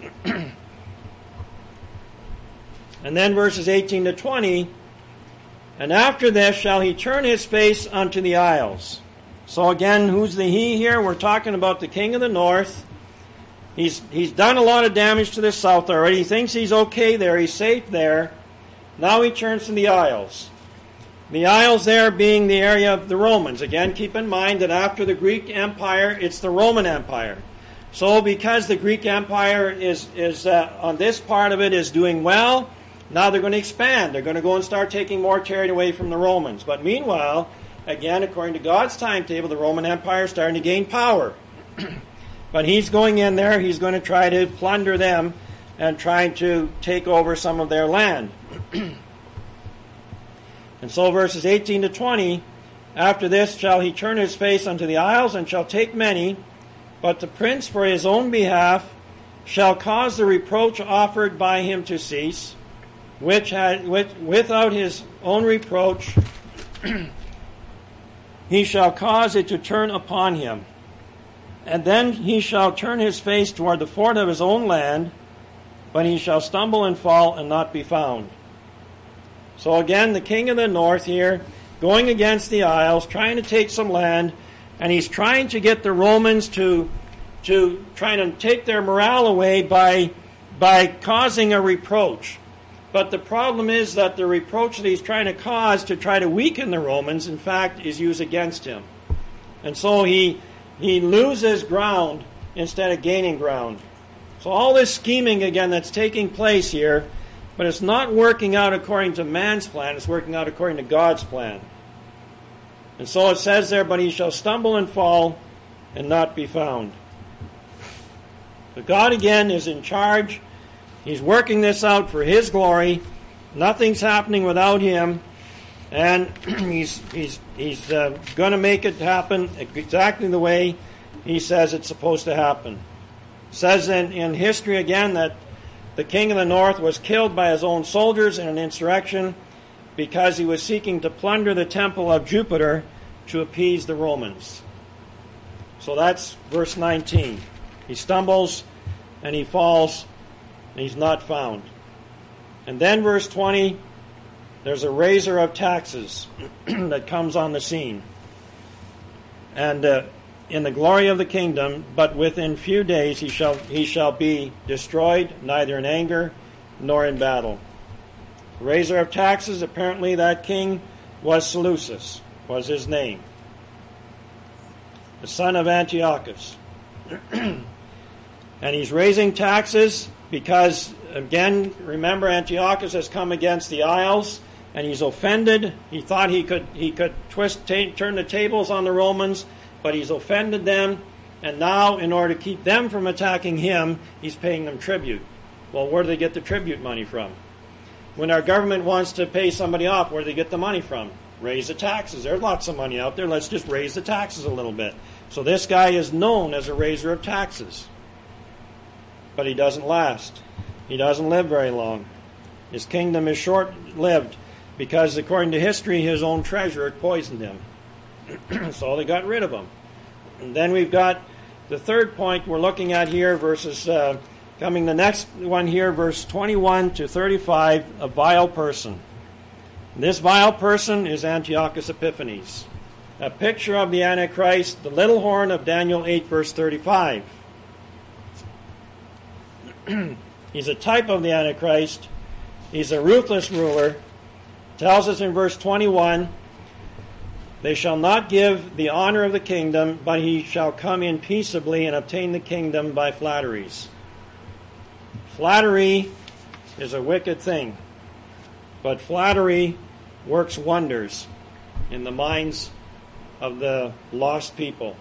And then verses eighteen to twenty, and after this shall he turn his face unto the isles. So again, who's the he here? We're talking about the king of the north. He's, he's done a lot of damage to the south already. He thinks he's okay there. He's safe there. Now he turns to the Isles. The Isles there being the area of the Romans. Again, keep in mind that after the Greek Empire, it's the Roman Empire. So because the Greek Empire is, is uh, on this part of it is doing well, now they're going to expand. They're going to go and start taking more territory away from the Romans. But meanwhile, again, according to God's timetable, the Roman Empire is starting to gain power. But he's going in there, he's going to try to plunder them and try to take over some of their land. And so verses eighteen to twenty, after this shall he turn his face unto the isles, and shall take many, but the prince for his own behalf shall cause the reproach offered by him to cease, which had, which, without his own reproach he shall cause it to turn upon him. And then he shall turn his face toward the fort of his own land, but he shall stumble and fall and not be found. So again, the king of the north here, going against the Isles, trying to take some land, and he's trying to get the Romans to, to trying to take their morale away by, by causing a reproach. But the problem is that the reproach that he's trying to cause to try to weaken the Romans, in fact, is used against him. And so he he loses ground instead of gaining ground. So all this scheming, again, that's taking place here, but it's not working out according to man's plan, it's working out according to God's plan. And so it says there, but he shall stumble and fall and not be found. But God, again, is in charge. He's working this out for his glory. Nothing's happening without him. And he's he's he's uh, going to make it happen exactly the way he says it's supposed to happen. It says in, in history again that the king of the north was killed by his own soldiers in an insurrection because he was seeking to plunder the temple of Jupiter to appease the Romans. So that's verse nineteen. He stumbles and he falls and he's not found. And then verse twenty, there's a raiser of taxes that comes on the scene. And uh, in the glory of the kingdom, but within few days he shall he shall be destroyed, neither in anger nor in battle. Raiser of taxes, apparently that king was Seleucus, was his name. The son of Antiochus. And he's raising taxes because, again, remember Antiochus has come against the Isles, and he's offended. He thought he could he could twist ta- turn the tables on the Romans, but he's offended them, and now in order to keep them from attacking him, he's paying them tribute. Well, where do they get the tribute money from? When our government wants to pay somebody off, where do they get the money from? Raise the taxes. There's lots of money out there. Let's just raise the taxes a little bit. So this guy is known as a raiser of taxes. But he doesn't last. He doesn't live very long. His kingdom is short-lived because, according to history, his own treasurer poisoned him. So they got rid of him. And then we've got the third point we're looking at here, verses uh, coming the next one here, verse twenty-one to thirty-five, a vile person. And this vile person is Antiochus Epiphanes, a picture of the Antichrist, the little horn of Daniel eight, verse thirty-five. He's a type of the Antichrist. He's a ruthless ruler. Tells us in verse twenty-one, they shall not give the honor of the kingdom, but he shall come in peaceably and obtain the kingdom by flatteries. Flattery is a wicked thing, but flattery works wonders in the minds of the lost people.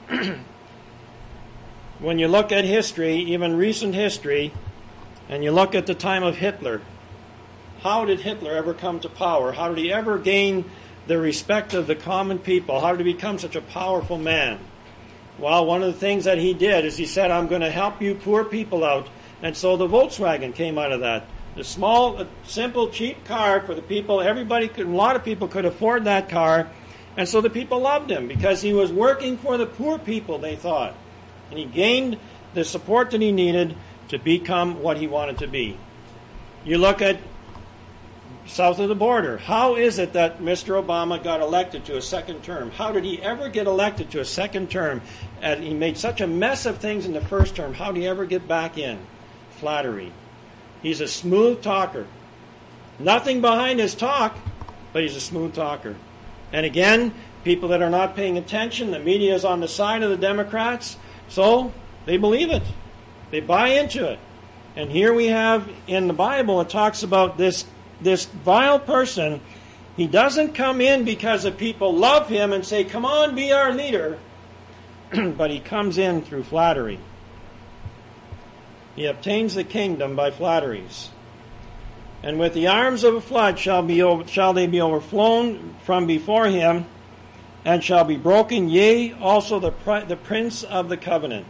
When you look at history, even recent history, and you look at the time of Hitler, how did Hitler ever come to power? How did he ever gain the respect of the common people? How did he become such a powerful man? Well, one of the things that he did is he said, I'm going to help you poor people out. And so the Volkswagen came out of that. The small, simple, cheap car for the people. Everybody could, a lot of people could afford that car. And so the people loved him because he was working for the poor people, they thought. And he gained the support that he needed to become what he wanted to be. You look at south of the border. How is it that Mister Obama got elected to a second term? How did he ever get elected to a second term? And he made such a mess of things in the first term. How did he ever get back in? Flattery. He's a smooth talker. Nothing behind his talk, but he's a smooth talker. And again, people that are not paying attention, the media is on the side of the Democrats, so they believe it. They buy into it. And here we have in the Bible, it talks about this, this vile person. He doesn't come in because the people love him and say, come on, be our leader. But he comes in through flattery. He obtains the kingdom by flatteries. And with the arms of a flood shall, be, shall they be overflown from before him, and shall be broken, yea, also the, the prince of the covenant.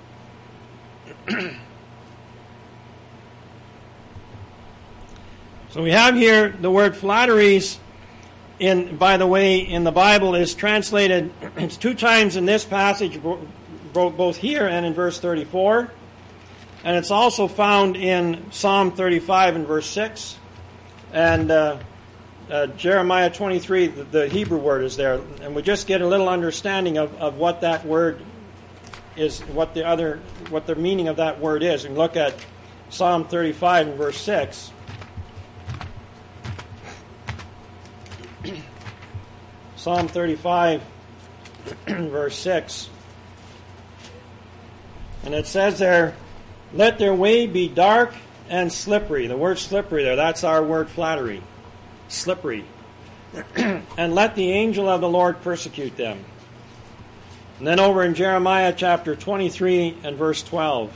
So we have here the word flatteries, in, by the way, in the Bible is translated, it's two times in this passage, both here and in verse thirty-four. And it's also found in Psalm thirty-five and verse six. And uh, uh, Jeremiah twenty-three, the, the Hebrew word is there. And we just get a little understanding of, of what that word is, what the other, what the meaning of that word is. And look at Psalm thirty-five and verse six. Psalm thirty-five, verse six. And it says there, let their way be dark and slippery. The word slippery there, that's our word flattery. Slippery. And let the angel of the Lord persecute them. And then over in Jeremiah chapter twenty-three and verse twelve.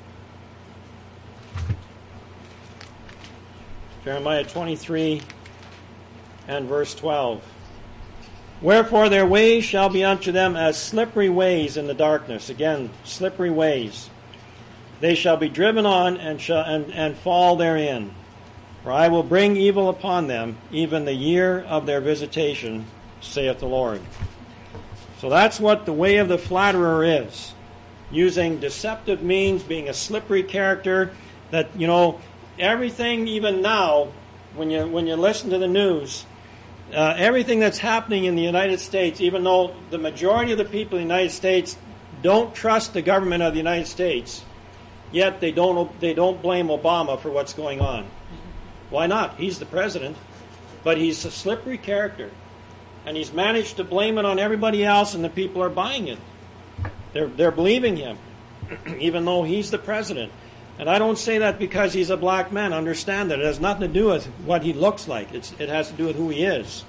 Jeremiah twenty-three and verse twelve. Wherefore their ways shall be unto them as slippery ways in the darkness. Again, slippery ways. They shall be driven on and, shall, and, and fall therein. For I will bring evil upon them, even the year of their visitation, saith the Lord. So that's what the way of the flatterer is. Using deceptive means, being a slippery character, that, you know, everything even now, when you when you listen to the news, Uh, everything that's happening in the United States, even though the majority of the people in the United States don't trust the government of the United States, yet they don't they don't blame Obama for what's going on. Why not? He's the president, but he's a slippery character, and he's managed to blame it on everybody else, and the people are buying it. They're they're believing him, even though he's the president. And I don't say that because he's a black man. Understand that it has nothing to do with what he looks like. It's, it has to do with who he is.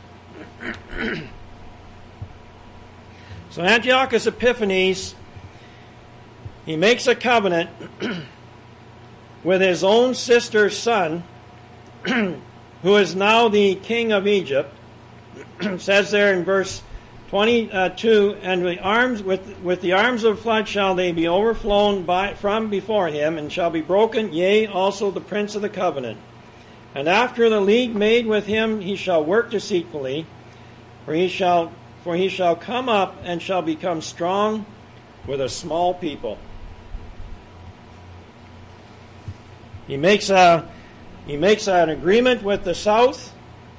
So Antiochus Epiphanes, he makes a covenant with his own sister's son, who is now the king of Egypt. It says there in verse twenty-two, and the arms with with the arms of flood shall they be overflown by from before him, and shall be broken, yea, also the prince of the covenant. And after the league made with him, he shall work deceitfully, for he shall for he shall come up and shall become strong with a small people. He makes a he makes an agreement with the south.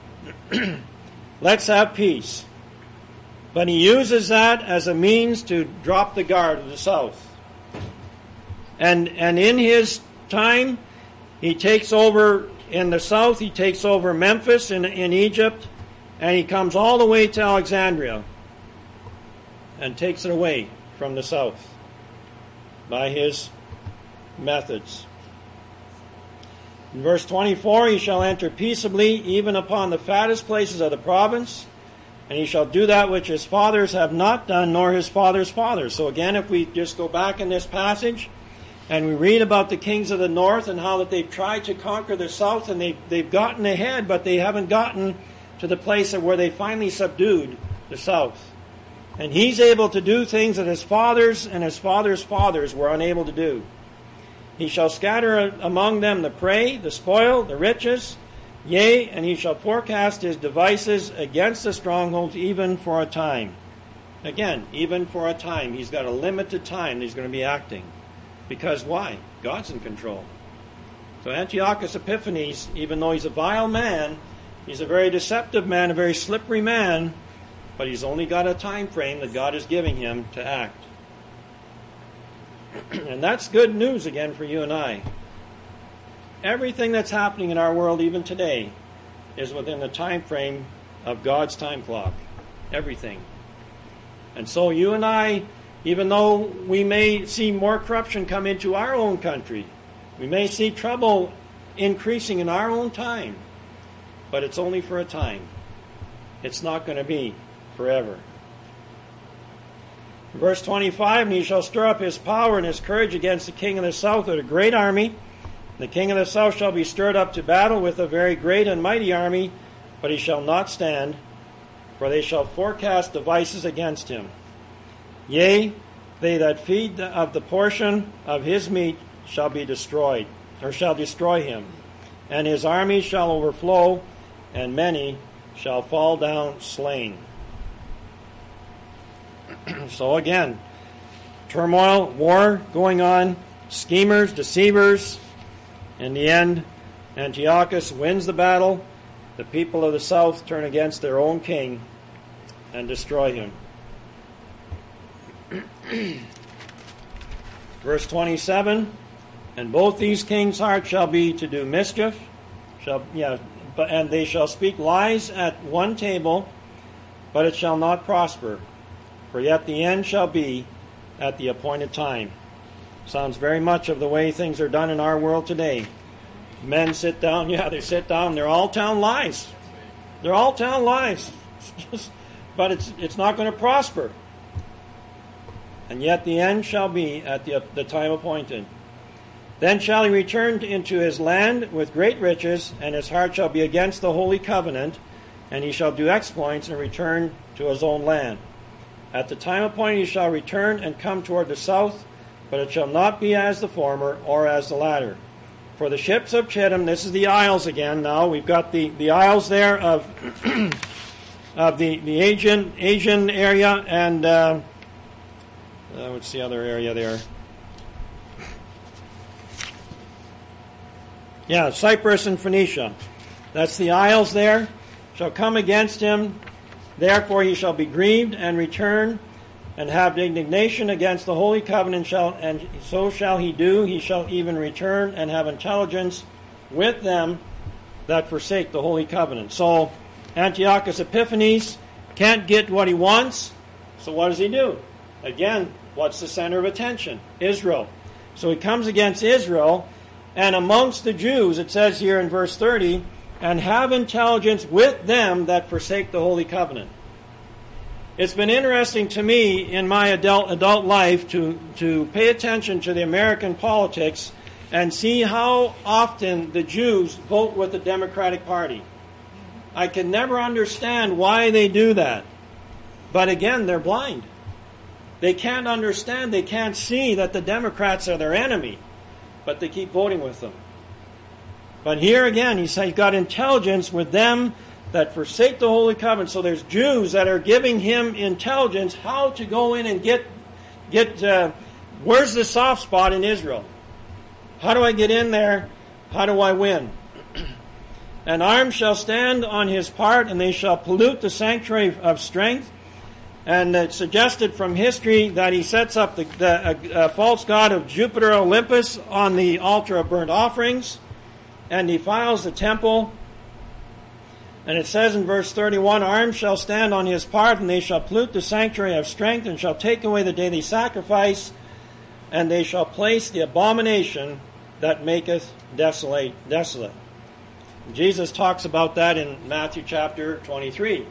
Let's have peace. But he uses that as a means to drop the guard of the south. And and in his time, he takes over in the south, he takes over Memphis in, in Egypt, and he comes all the way to Alexandria and takes it away from the south by his methods. In verse twenty-four, he shall enter peaceably even upon the fattest places of the province, and he shall do that which his fathers have not done, nor his fathers' fathers. So again, if we just go back in this passage, and we read about the kings of the north and how that they've tried to conquer the south, and they've, they've gotten ahead, but they haven't gotten to the place of where they finally subdued the south. And he's able to do things that his fathers and his fathers' fathers were unable to do. He shall scatter among them the prey, the spoil, the riches, yea, and he shall forecast his devices against the strongholds even for a time. Again, even for a time. He's got a limited time he's going to be acting. Because why? God's in control. So Antiochus Epiphanes, even though he's a vile man, He's a very deceptive man, a very slippery man, but he's only got a time frame that God is giving him to act. And that's good news again for you and I. Everything that's happening in our world even today is within the time frame of God's time clock. Everything. And so you and I, even though we may see more corruption come into our own country, we may see trouble increasing in our own time, but it's only for a time. It's not going to be forever. Verse twenty-five, and he shall stir up his power and his courage against the king of the south with a great army. The king of the south shall be stirred up to battle with a very great and mighty army, but he shall not stand, for they shall forecast devices against him. Yea, they that feed of the portion of his meat shall be destroyed, or shall destroy him, and his army shall overflow, and many shall fall down slain. So again, turmoil, war going on, schemers, deceivers. In the end, Antiochus wins the battle. The people of the south turn against their own king and destroy him. Verse twenty-seven, and both these kings' hearts shall be to do mischief, shall yeah, but and they shall speak lies at one table, but it shall not prosper. For yet the end shall be at the appointed time. Sounds very much of the way things are done in our world today. Men sit down, yeah, they sit down, they're all telling lies. They're all telling lies. But it's it's not going to prosper. And yet the end shall be at the, the time appointed. Then shall he return into his land with great riches, and his heart shall be against the holy covenant, and he shall do exploits and return to his own land. At the time appointed he shall return and come toward the south, but it shall not be as the former or as the latter. For the ships of Chittim, this is the isles again now, we've got the, the isles there of of the, the Asian Asian area, and uh, uh, what's the other area there? Yeah, Cyprus and Phoenicia. That's the isles there. Shall come against him. Therefore he shall be grieved and return and have indignation against the holy covenant, shall, and so shall he do. He shall even return and have intelligence with them that forsake the holy covenant. So Antiochus Epiphanes can't get what he wants. So what does he do? Again, what's the center of attention? Israel. So he comes against Israel, and amongst the Jews, it says here in verse thirty, and have intelligence with them that forsake the holy covenant. It's been interesting to me in my adult adult life to, to pay attention to the American politics and see how often the Jews vote with the Democratic Party. I can never understand why they do that. But again, they're blind. They can't understand, they can't see that the Democrats are their enemy, but they keep voting with them. But here again, he says he's got intelligence with them that forsake the holy covenant. So there's Jews that are giving him intelligence how to go in and get, get uh, where's the soft spot in Israel? How do I get in there? How do I win? And arms shall stand on his part, and they shall pollute the sanctuary of strength. And it's suggested from history that he sets up the, the uh, uh, false god of Jupiter Olympus on the altar of burnt offerings, and defiles the temple. And it says in verse thirty-one, arms shall stand on his part, and they shall pollute the sanctuary of strength, and shall take away the daily sacrifice, and they shall place the abomination that maketh desolate desolate. Jesus talks about that in Matthew chapter twenty-three.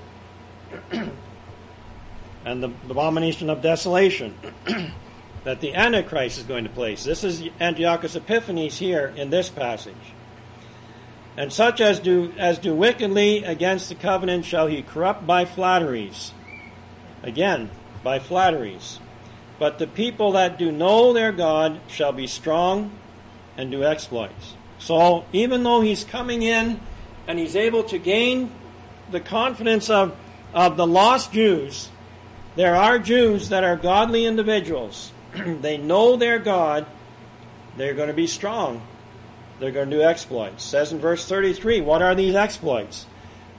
And the abomination of desolation that the Antichrist is going to place. This is Antiochus Epiphanes here in this passage. And such as do as do wickedly against the covenant shall he corrupt by flatteries. Again, by flatteries. But the people that do know their God shall be strong and do exploits. So even though he's coming in and he's able to gain the confidence of, of the lost Jews, there are Jews that are godly individuals. They know their God. They're going to be strong. They're going to do exploits. It says in verse thirty-three, what are these exploits?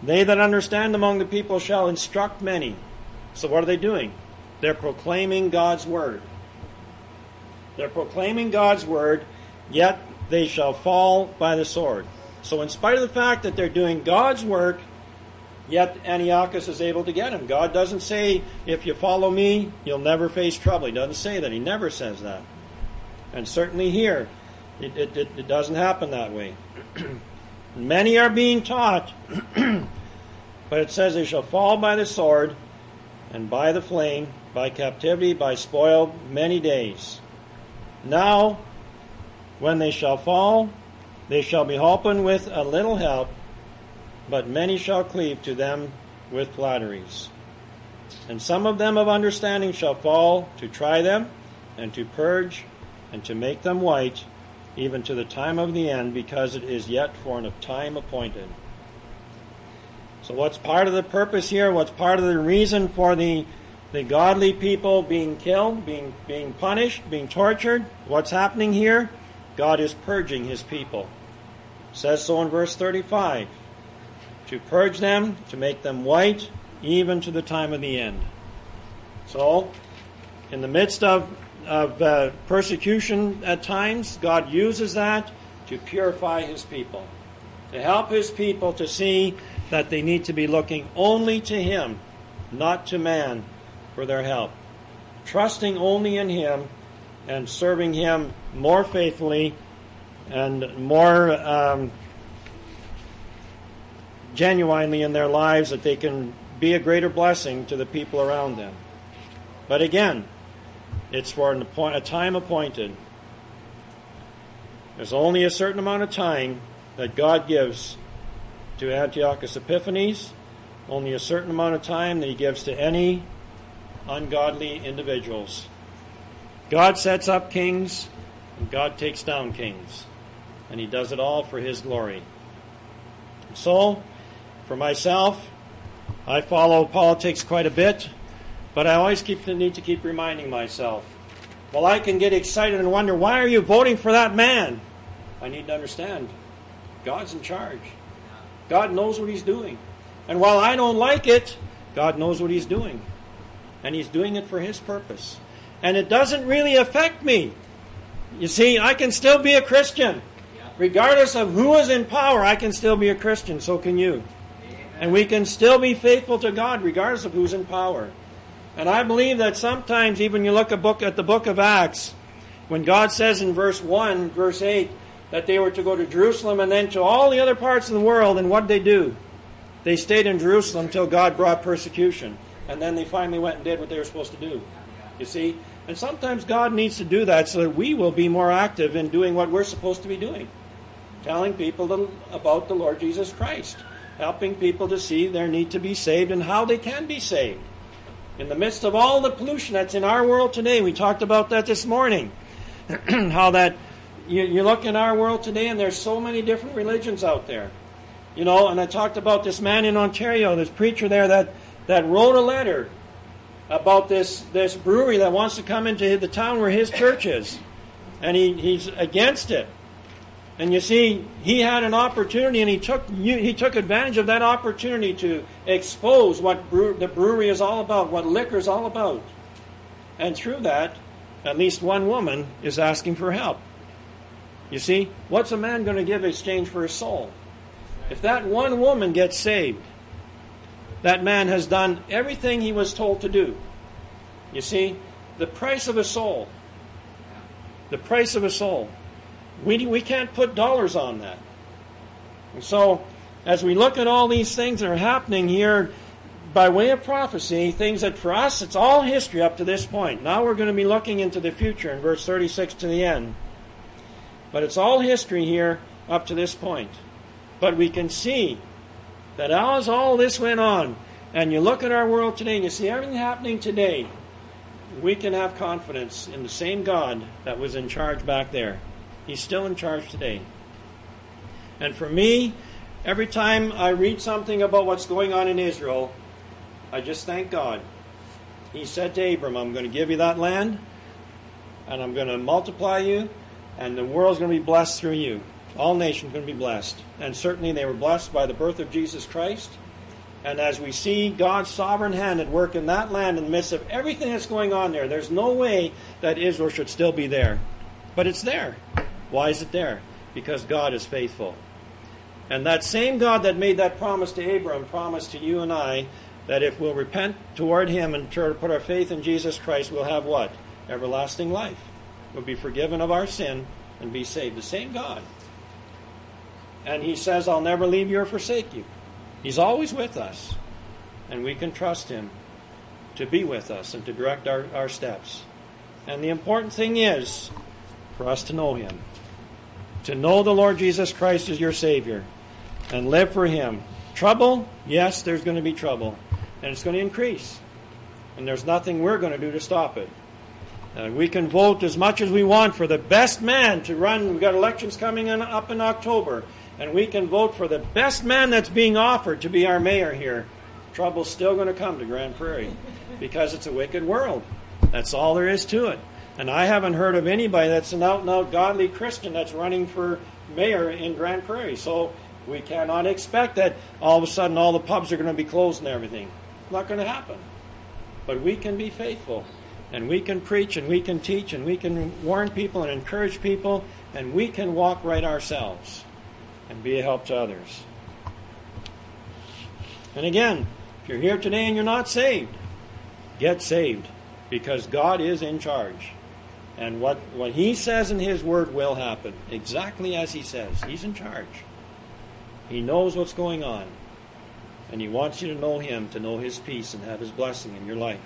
They that understand among the people shall instruct many. So what are they doing? They're proclaiming God's word. They're proclaiming God's word, yet they shall fall by the sword. So in spite of the fact that they're doing God's work, yet Antiochus is able to get him. God doesn't say, if you follow me, you'll never face trouble. He doesn't say that. He never says that. And certainly here, it, it, it, it doesn't happen that way. Many are being taught, but it says they shall fall by the sword and by the flame, by captivity, by spoil, many days. Now, when they shall fall, they shall be holpen with a little help, but many shall cleave to them with flatteries. And some of them of understanding shall fall to try them, and to purge, and to make them white, even to the time of the end, because it is yet for a time appointed. So what's part of the purpose here? What's part of the reason for the, the godly people being killed, being, being punished, being tortured? What's happening here? God is purging his people. It says so in verse thirty-five. To purge them, to make them white, even to the time of the end. So, in the midst of, of uh, persecution at times, God uses that to purify his people. To help his people to see that they need to be looking only to him, not to man, for their help. Trusting only in him and serving him more faithfully and more um, genuinely in their lives, that they can be a greater blessing to the people around them. But again, it's for an appoint, a time appointed. There's only a certain amount of time that God gives to Antiochus Epiphanes, only a certain amount of time that he gives to any ungodly individuals. God sets up kings, and God takes down kings. And he does it all for his glory. So, for myself, I follow politics quite a bit, but I always keep need to keep reminding myself. Well, I can get excited and wonder, why are you voting for that man? I need to understand, God's in charge. God knows what he's doing. And while I don't like it, God knows what he's doing. And he's doing it for his purpose. And it doesn't really affect me. You see, I can still be a Christian. Regardless of who is in power, I can still be a Christian. So can you. And we can still be faithful to God regardless of who's in power. And I believe that sometimes, even you look a book at the book of Acts, when God says in verse one, verse eight, that they were to go to Jerusalem and then to all the other parts of the world, and what did they do? They stayed in Jerusalem until God brought persecution. And then they finally went and did what they were supposed to do. You see? And sometimes God needs to do that so that we will be more active in doing what we're supposed to be doing. Telling people about the Lord Jesus Christ. Helping people to see their need to be saved and how they can be saved. In the midst of all the pollution that's in our world today, we talked about that this morning. How that you, you look in our world today and there's so many different religions out there. You know, and I talked about this man in Ontario, this preacher there that, that wrote a letter about this, this brewery that wants to come into the town where his church is. And he, he's against it. And you see, he had an opportunity, and he took he took advantage of that opportunity to expose what brew, the brewery is all about, what liquor is all about. And through that, at least one woman is asking for help. You see, what's a man going to give in exchange for his soul? If that one woman gets saved, that man has done everything he was told to do. You see, the price of a soul. The price of a soul. We, we can't put dollars on that. And so, as we look at all these things that are happening here by way of prophecy, things that for us, it's all history up to this point. Now we're going to be looking into the future in verse thirty-six to the end. But it's all history here up to this point. But we can see that as all this went on, and you look at our world today and you see everything happening today, we can have confidence in the same God that was in charge back there. He's still in charge today. And for me, every time I read something about what's going on in Israel, I just thank God. He said to Abram, I'm going to give you that land, and I'm going to multiply you, and the world's going to be blessed through you. All nations are going to be blessed. And certainly they were blessed by the birth of Jesus Christ. And as we see God's sovereign hand at work in that land in the midst of everything that's going on there, there's no way that Israel should still be there. But it's there. Why is it there? Because God is faithful. And that same God that made that promise to Abraham promised to you and I that if we'll repent toward Him and try to put our faith in Jesus Christ, we'll have what? Everlasting life. We'll be forgiven of our sin and be saved. The same God. And He says, I'll never leave you or forsake you. He's always with us. And we can trust Him to be with us and to direct our, our steps. And the important thing is for us to know Him. To know the Lord Jesus Christ as your Savior. And live for Him. Trouble? Yes, there's going to be trouble. And it's going to increase. And there's nothing we're going to do to stop it. Uh, we can vote as much as we want for the best man to run. We've got elections coming in, up in October. And we can vote for the best man that's being offered to be our mayor here. Trouble's still going to come to Grand Prairie. Because it's a wicked world. That's all there is to it. And I haven't heard of anybody that's an out-and-out godly Christian that's running for mayor in Grand Prairie. So we cannot expect that all of a sudden all the pubs are going to be closed and everything. It's not going to happen. But we can be faithful. And we can preach and we can teach and we can warn people and encourage people. And we can walk right ourselves and be a help to others. And again, if you're here today and you're not saved, get saved. Because God is in charge. And what, what He says in His Word will happen. Exactly as He says. He's in charge. He knows what's going on. And He wants you to know Him, to know His peace and have His blessing in your life.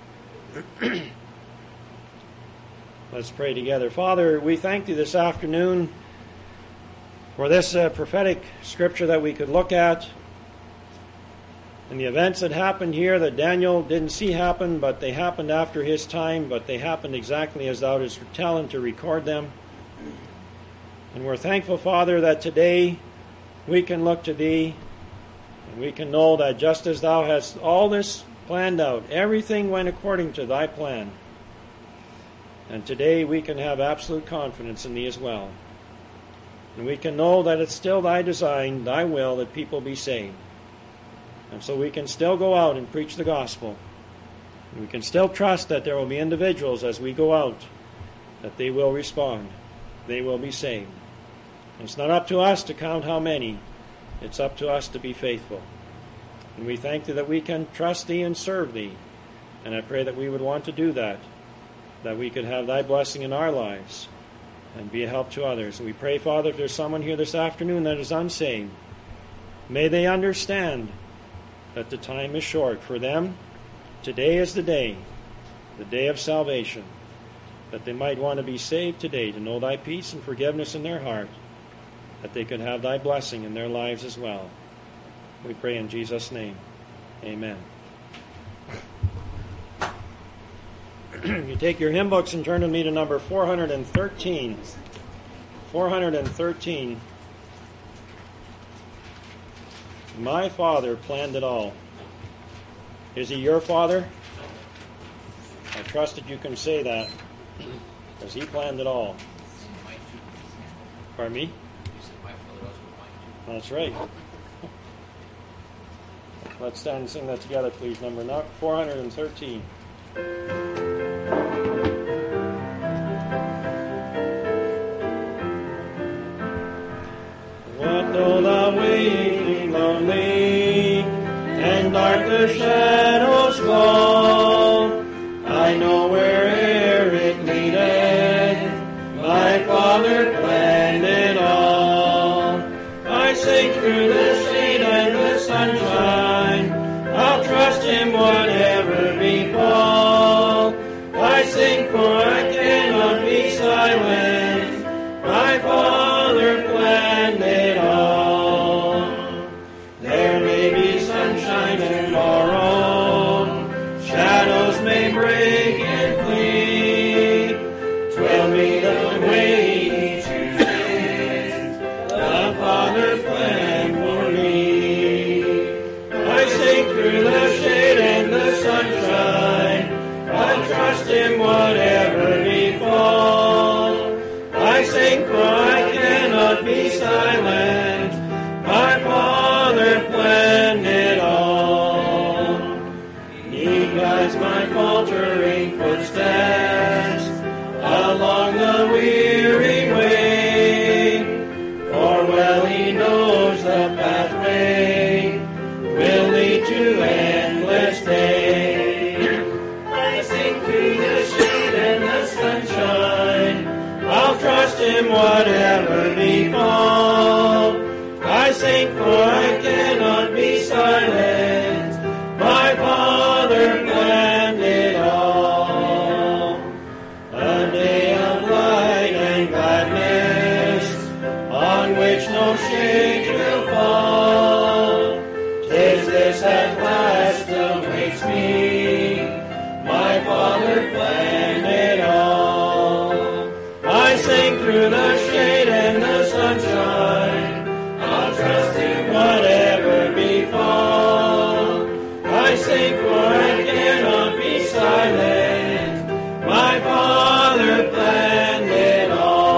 Let's pray together. Father, we thank Thee this afternoon for this uh, prophetic scripture that we could look at. And the events that happened here that Daniel didn't see happen, but they happened after his time, but they happened exactly as Thou didst tell him to record them. And we're thankful, Father, that today we can look to Thee, and we can know that just as Thou hast all this planned out, everything went according to Thy plan. And today we can have absolute confidence in Thee as well. And we can know that it's still Thy design, Thy will, that people be saved. And so we can still go out and preach the gospel. And we can still trust that there will be individuals as we go out, that they will respond. They will be saved. And it's not up to us to count how many. It's up to us to be faithful. And we thank Thee that we can trust Thee and serve Thee. And I pray that we would want to do that, that we could have Thy blessing in our lives and be a help to others. And we pray, Father, if there's someone here this afternoon that is unsaved, may they understand that the time is short. For them, today is the day, the day of salvation, that they might want to be saved today, to know Thy peace and forgiveness in their heart, that they could have Thy blessing in their lives as well. We pray in Jesus' name. Amen. You take your hymn books and turn to me to number four hundred thirteen. four hundred thirteen. My Father planned it all. Is He your Father? I trust that you can say that, because He planned it all. Pardon me? That's right. Let's stand and sing that together, please. Number four hundred thirteen. What though the way be lonely, and dark the shadows fall, I know where'er it leadeth, my Father planned it all. I sing through the shade and the sunshine, I'll trust Him whatever befall. I sing for I cannot be silent, my Father planned it all. There may be sunshine tomorrow, shadows may break and flee, 'twill be the way He chooses, the Father planned for me. I sing through the shade and the sunshine, I'll trust Him whatever befall. I sing for I cannot be silent, my Father planned it all. faltering footsteps along the weary way, for well he knows the pathway will lead to endless day. I sing through the shade and the sunshine, I'll trust him whatever befall. I sing for I cannot be silent, my Father planned it all. A day of light and gladness, on which no shade will fall. 'Tis this at last awaits me, my Father planned it all. I sing through the shade and the sunshine, I'll trust him whatever befall. I sing for I cannot be silent, my Father planned it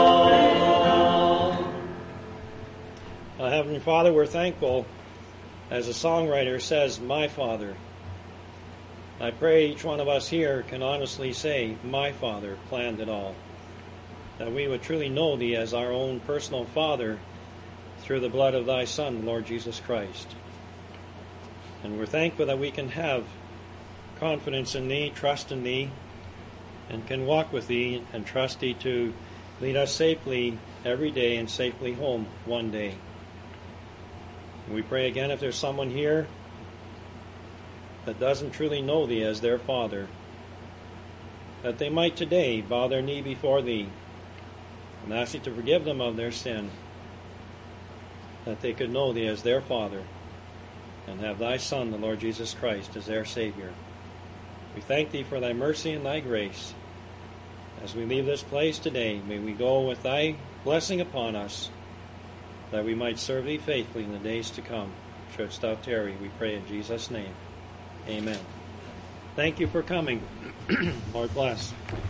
all. Uh, Heavenly Father, we're thankful, as the songwriter says, my Father. I pray each one of us here can honestly say, my Father planned it all. That we would truly know Thee as our own personal Father through the blood of Thy Son, Lord Jesus Christ. And we're thankful that we can have confidence in Thee, trust in Thee, and can walk with Thee and trust Thee to lead us safely every day and safely home one day. And we pray again, if there's someone here that doesn't truly know Thee as their Father, that they might today bow their knee before Thee and ask Thee to forgive them of their sin, that they could know Thee as their Father and have Thy Son, the Lord Jesus Christ, as their Savior. We thank Thee for Thy mercy and Thy grace. As we leave this place today, may we go with Thy blessing upon us, that we might serve Thee faithfully in the days to come. Shouldst Thou tarry, we pray in Jesus' name. Amen. Thank you for coming. Lord bless.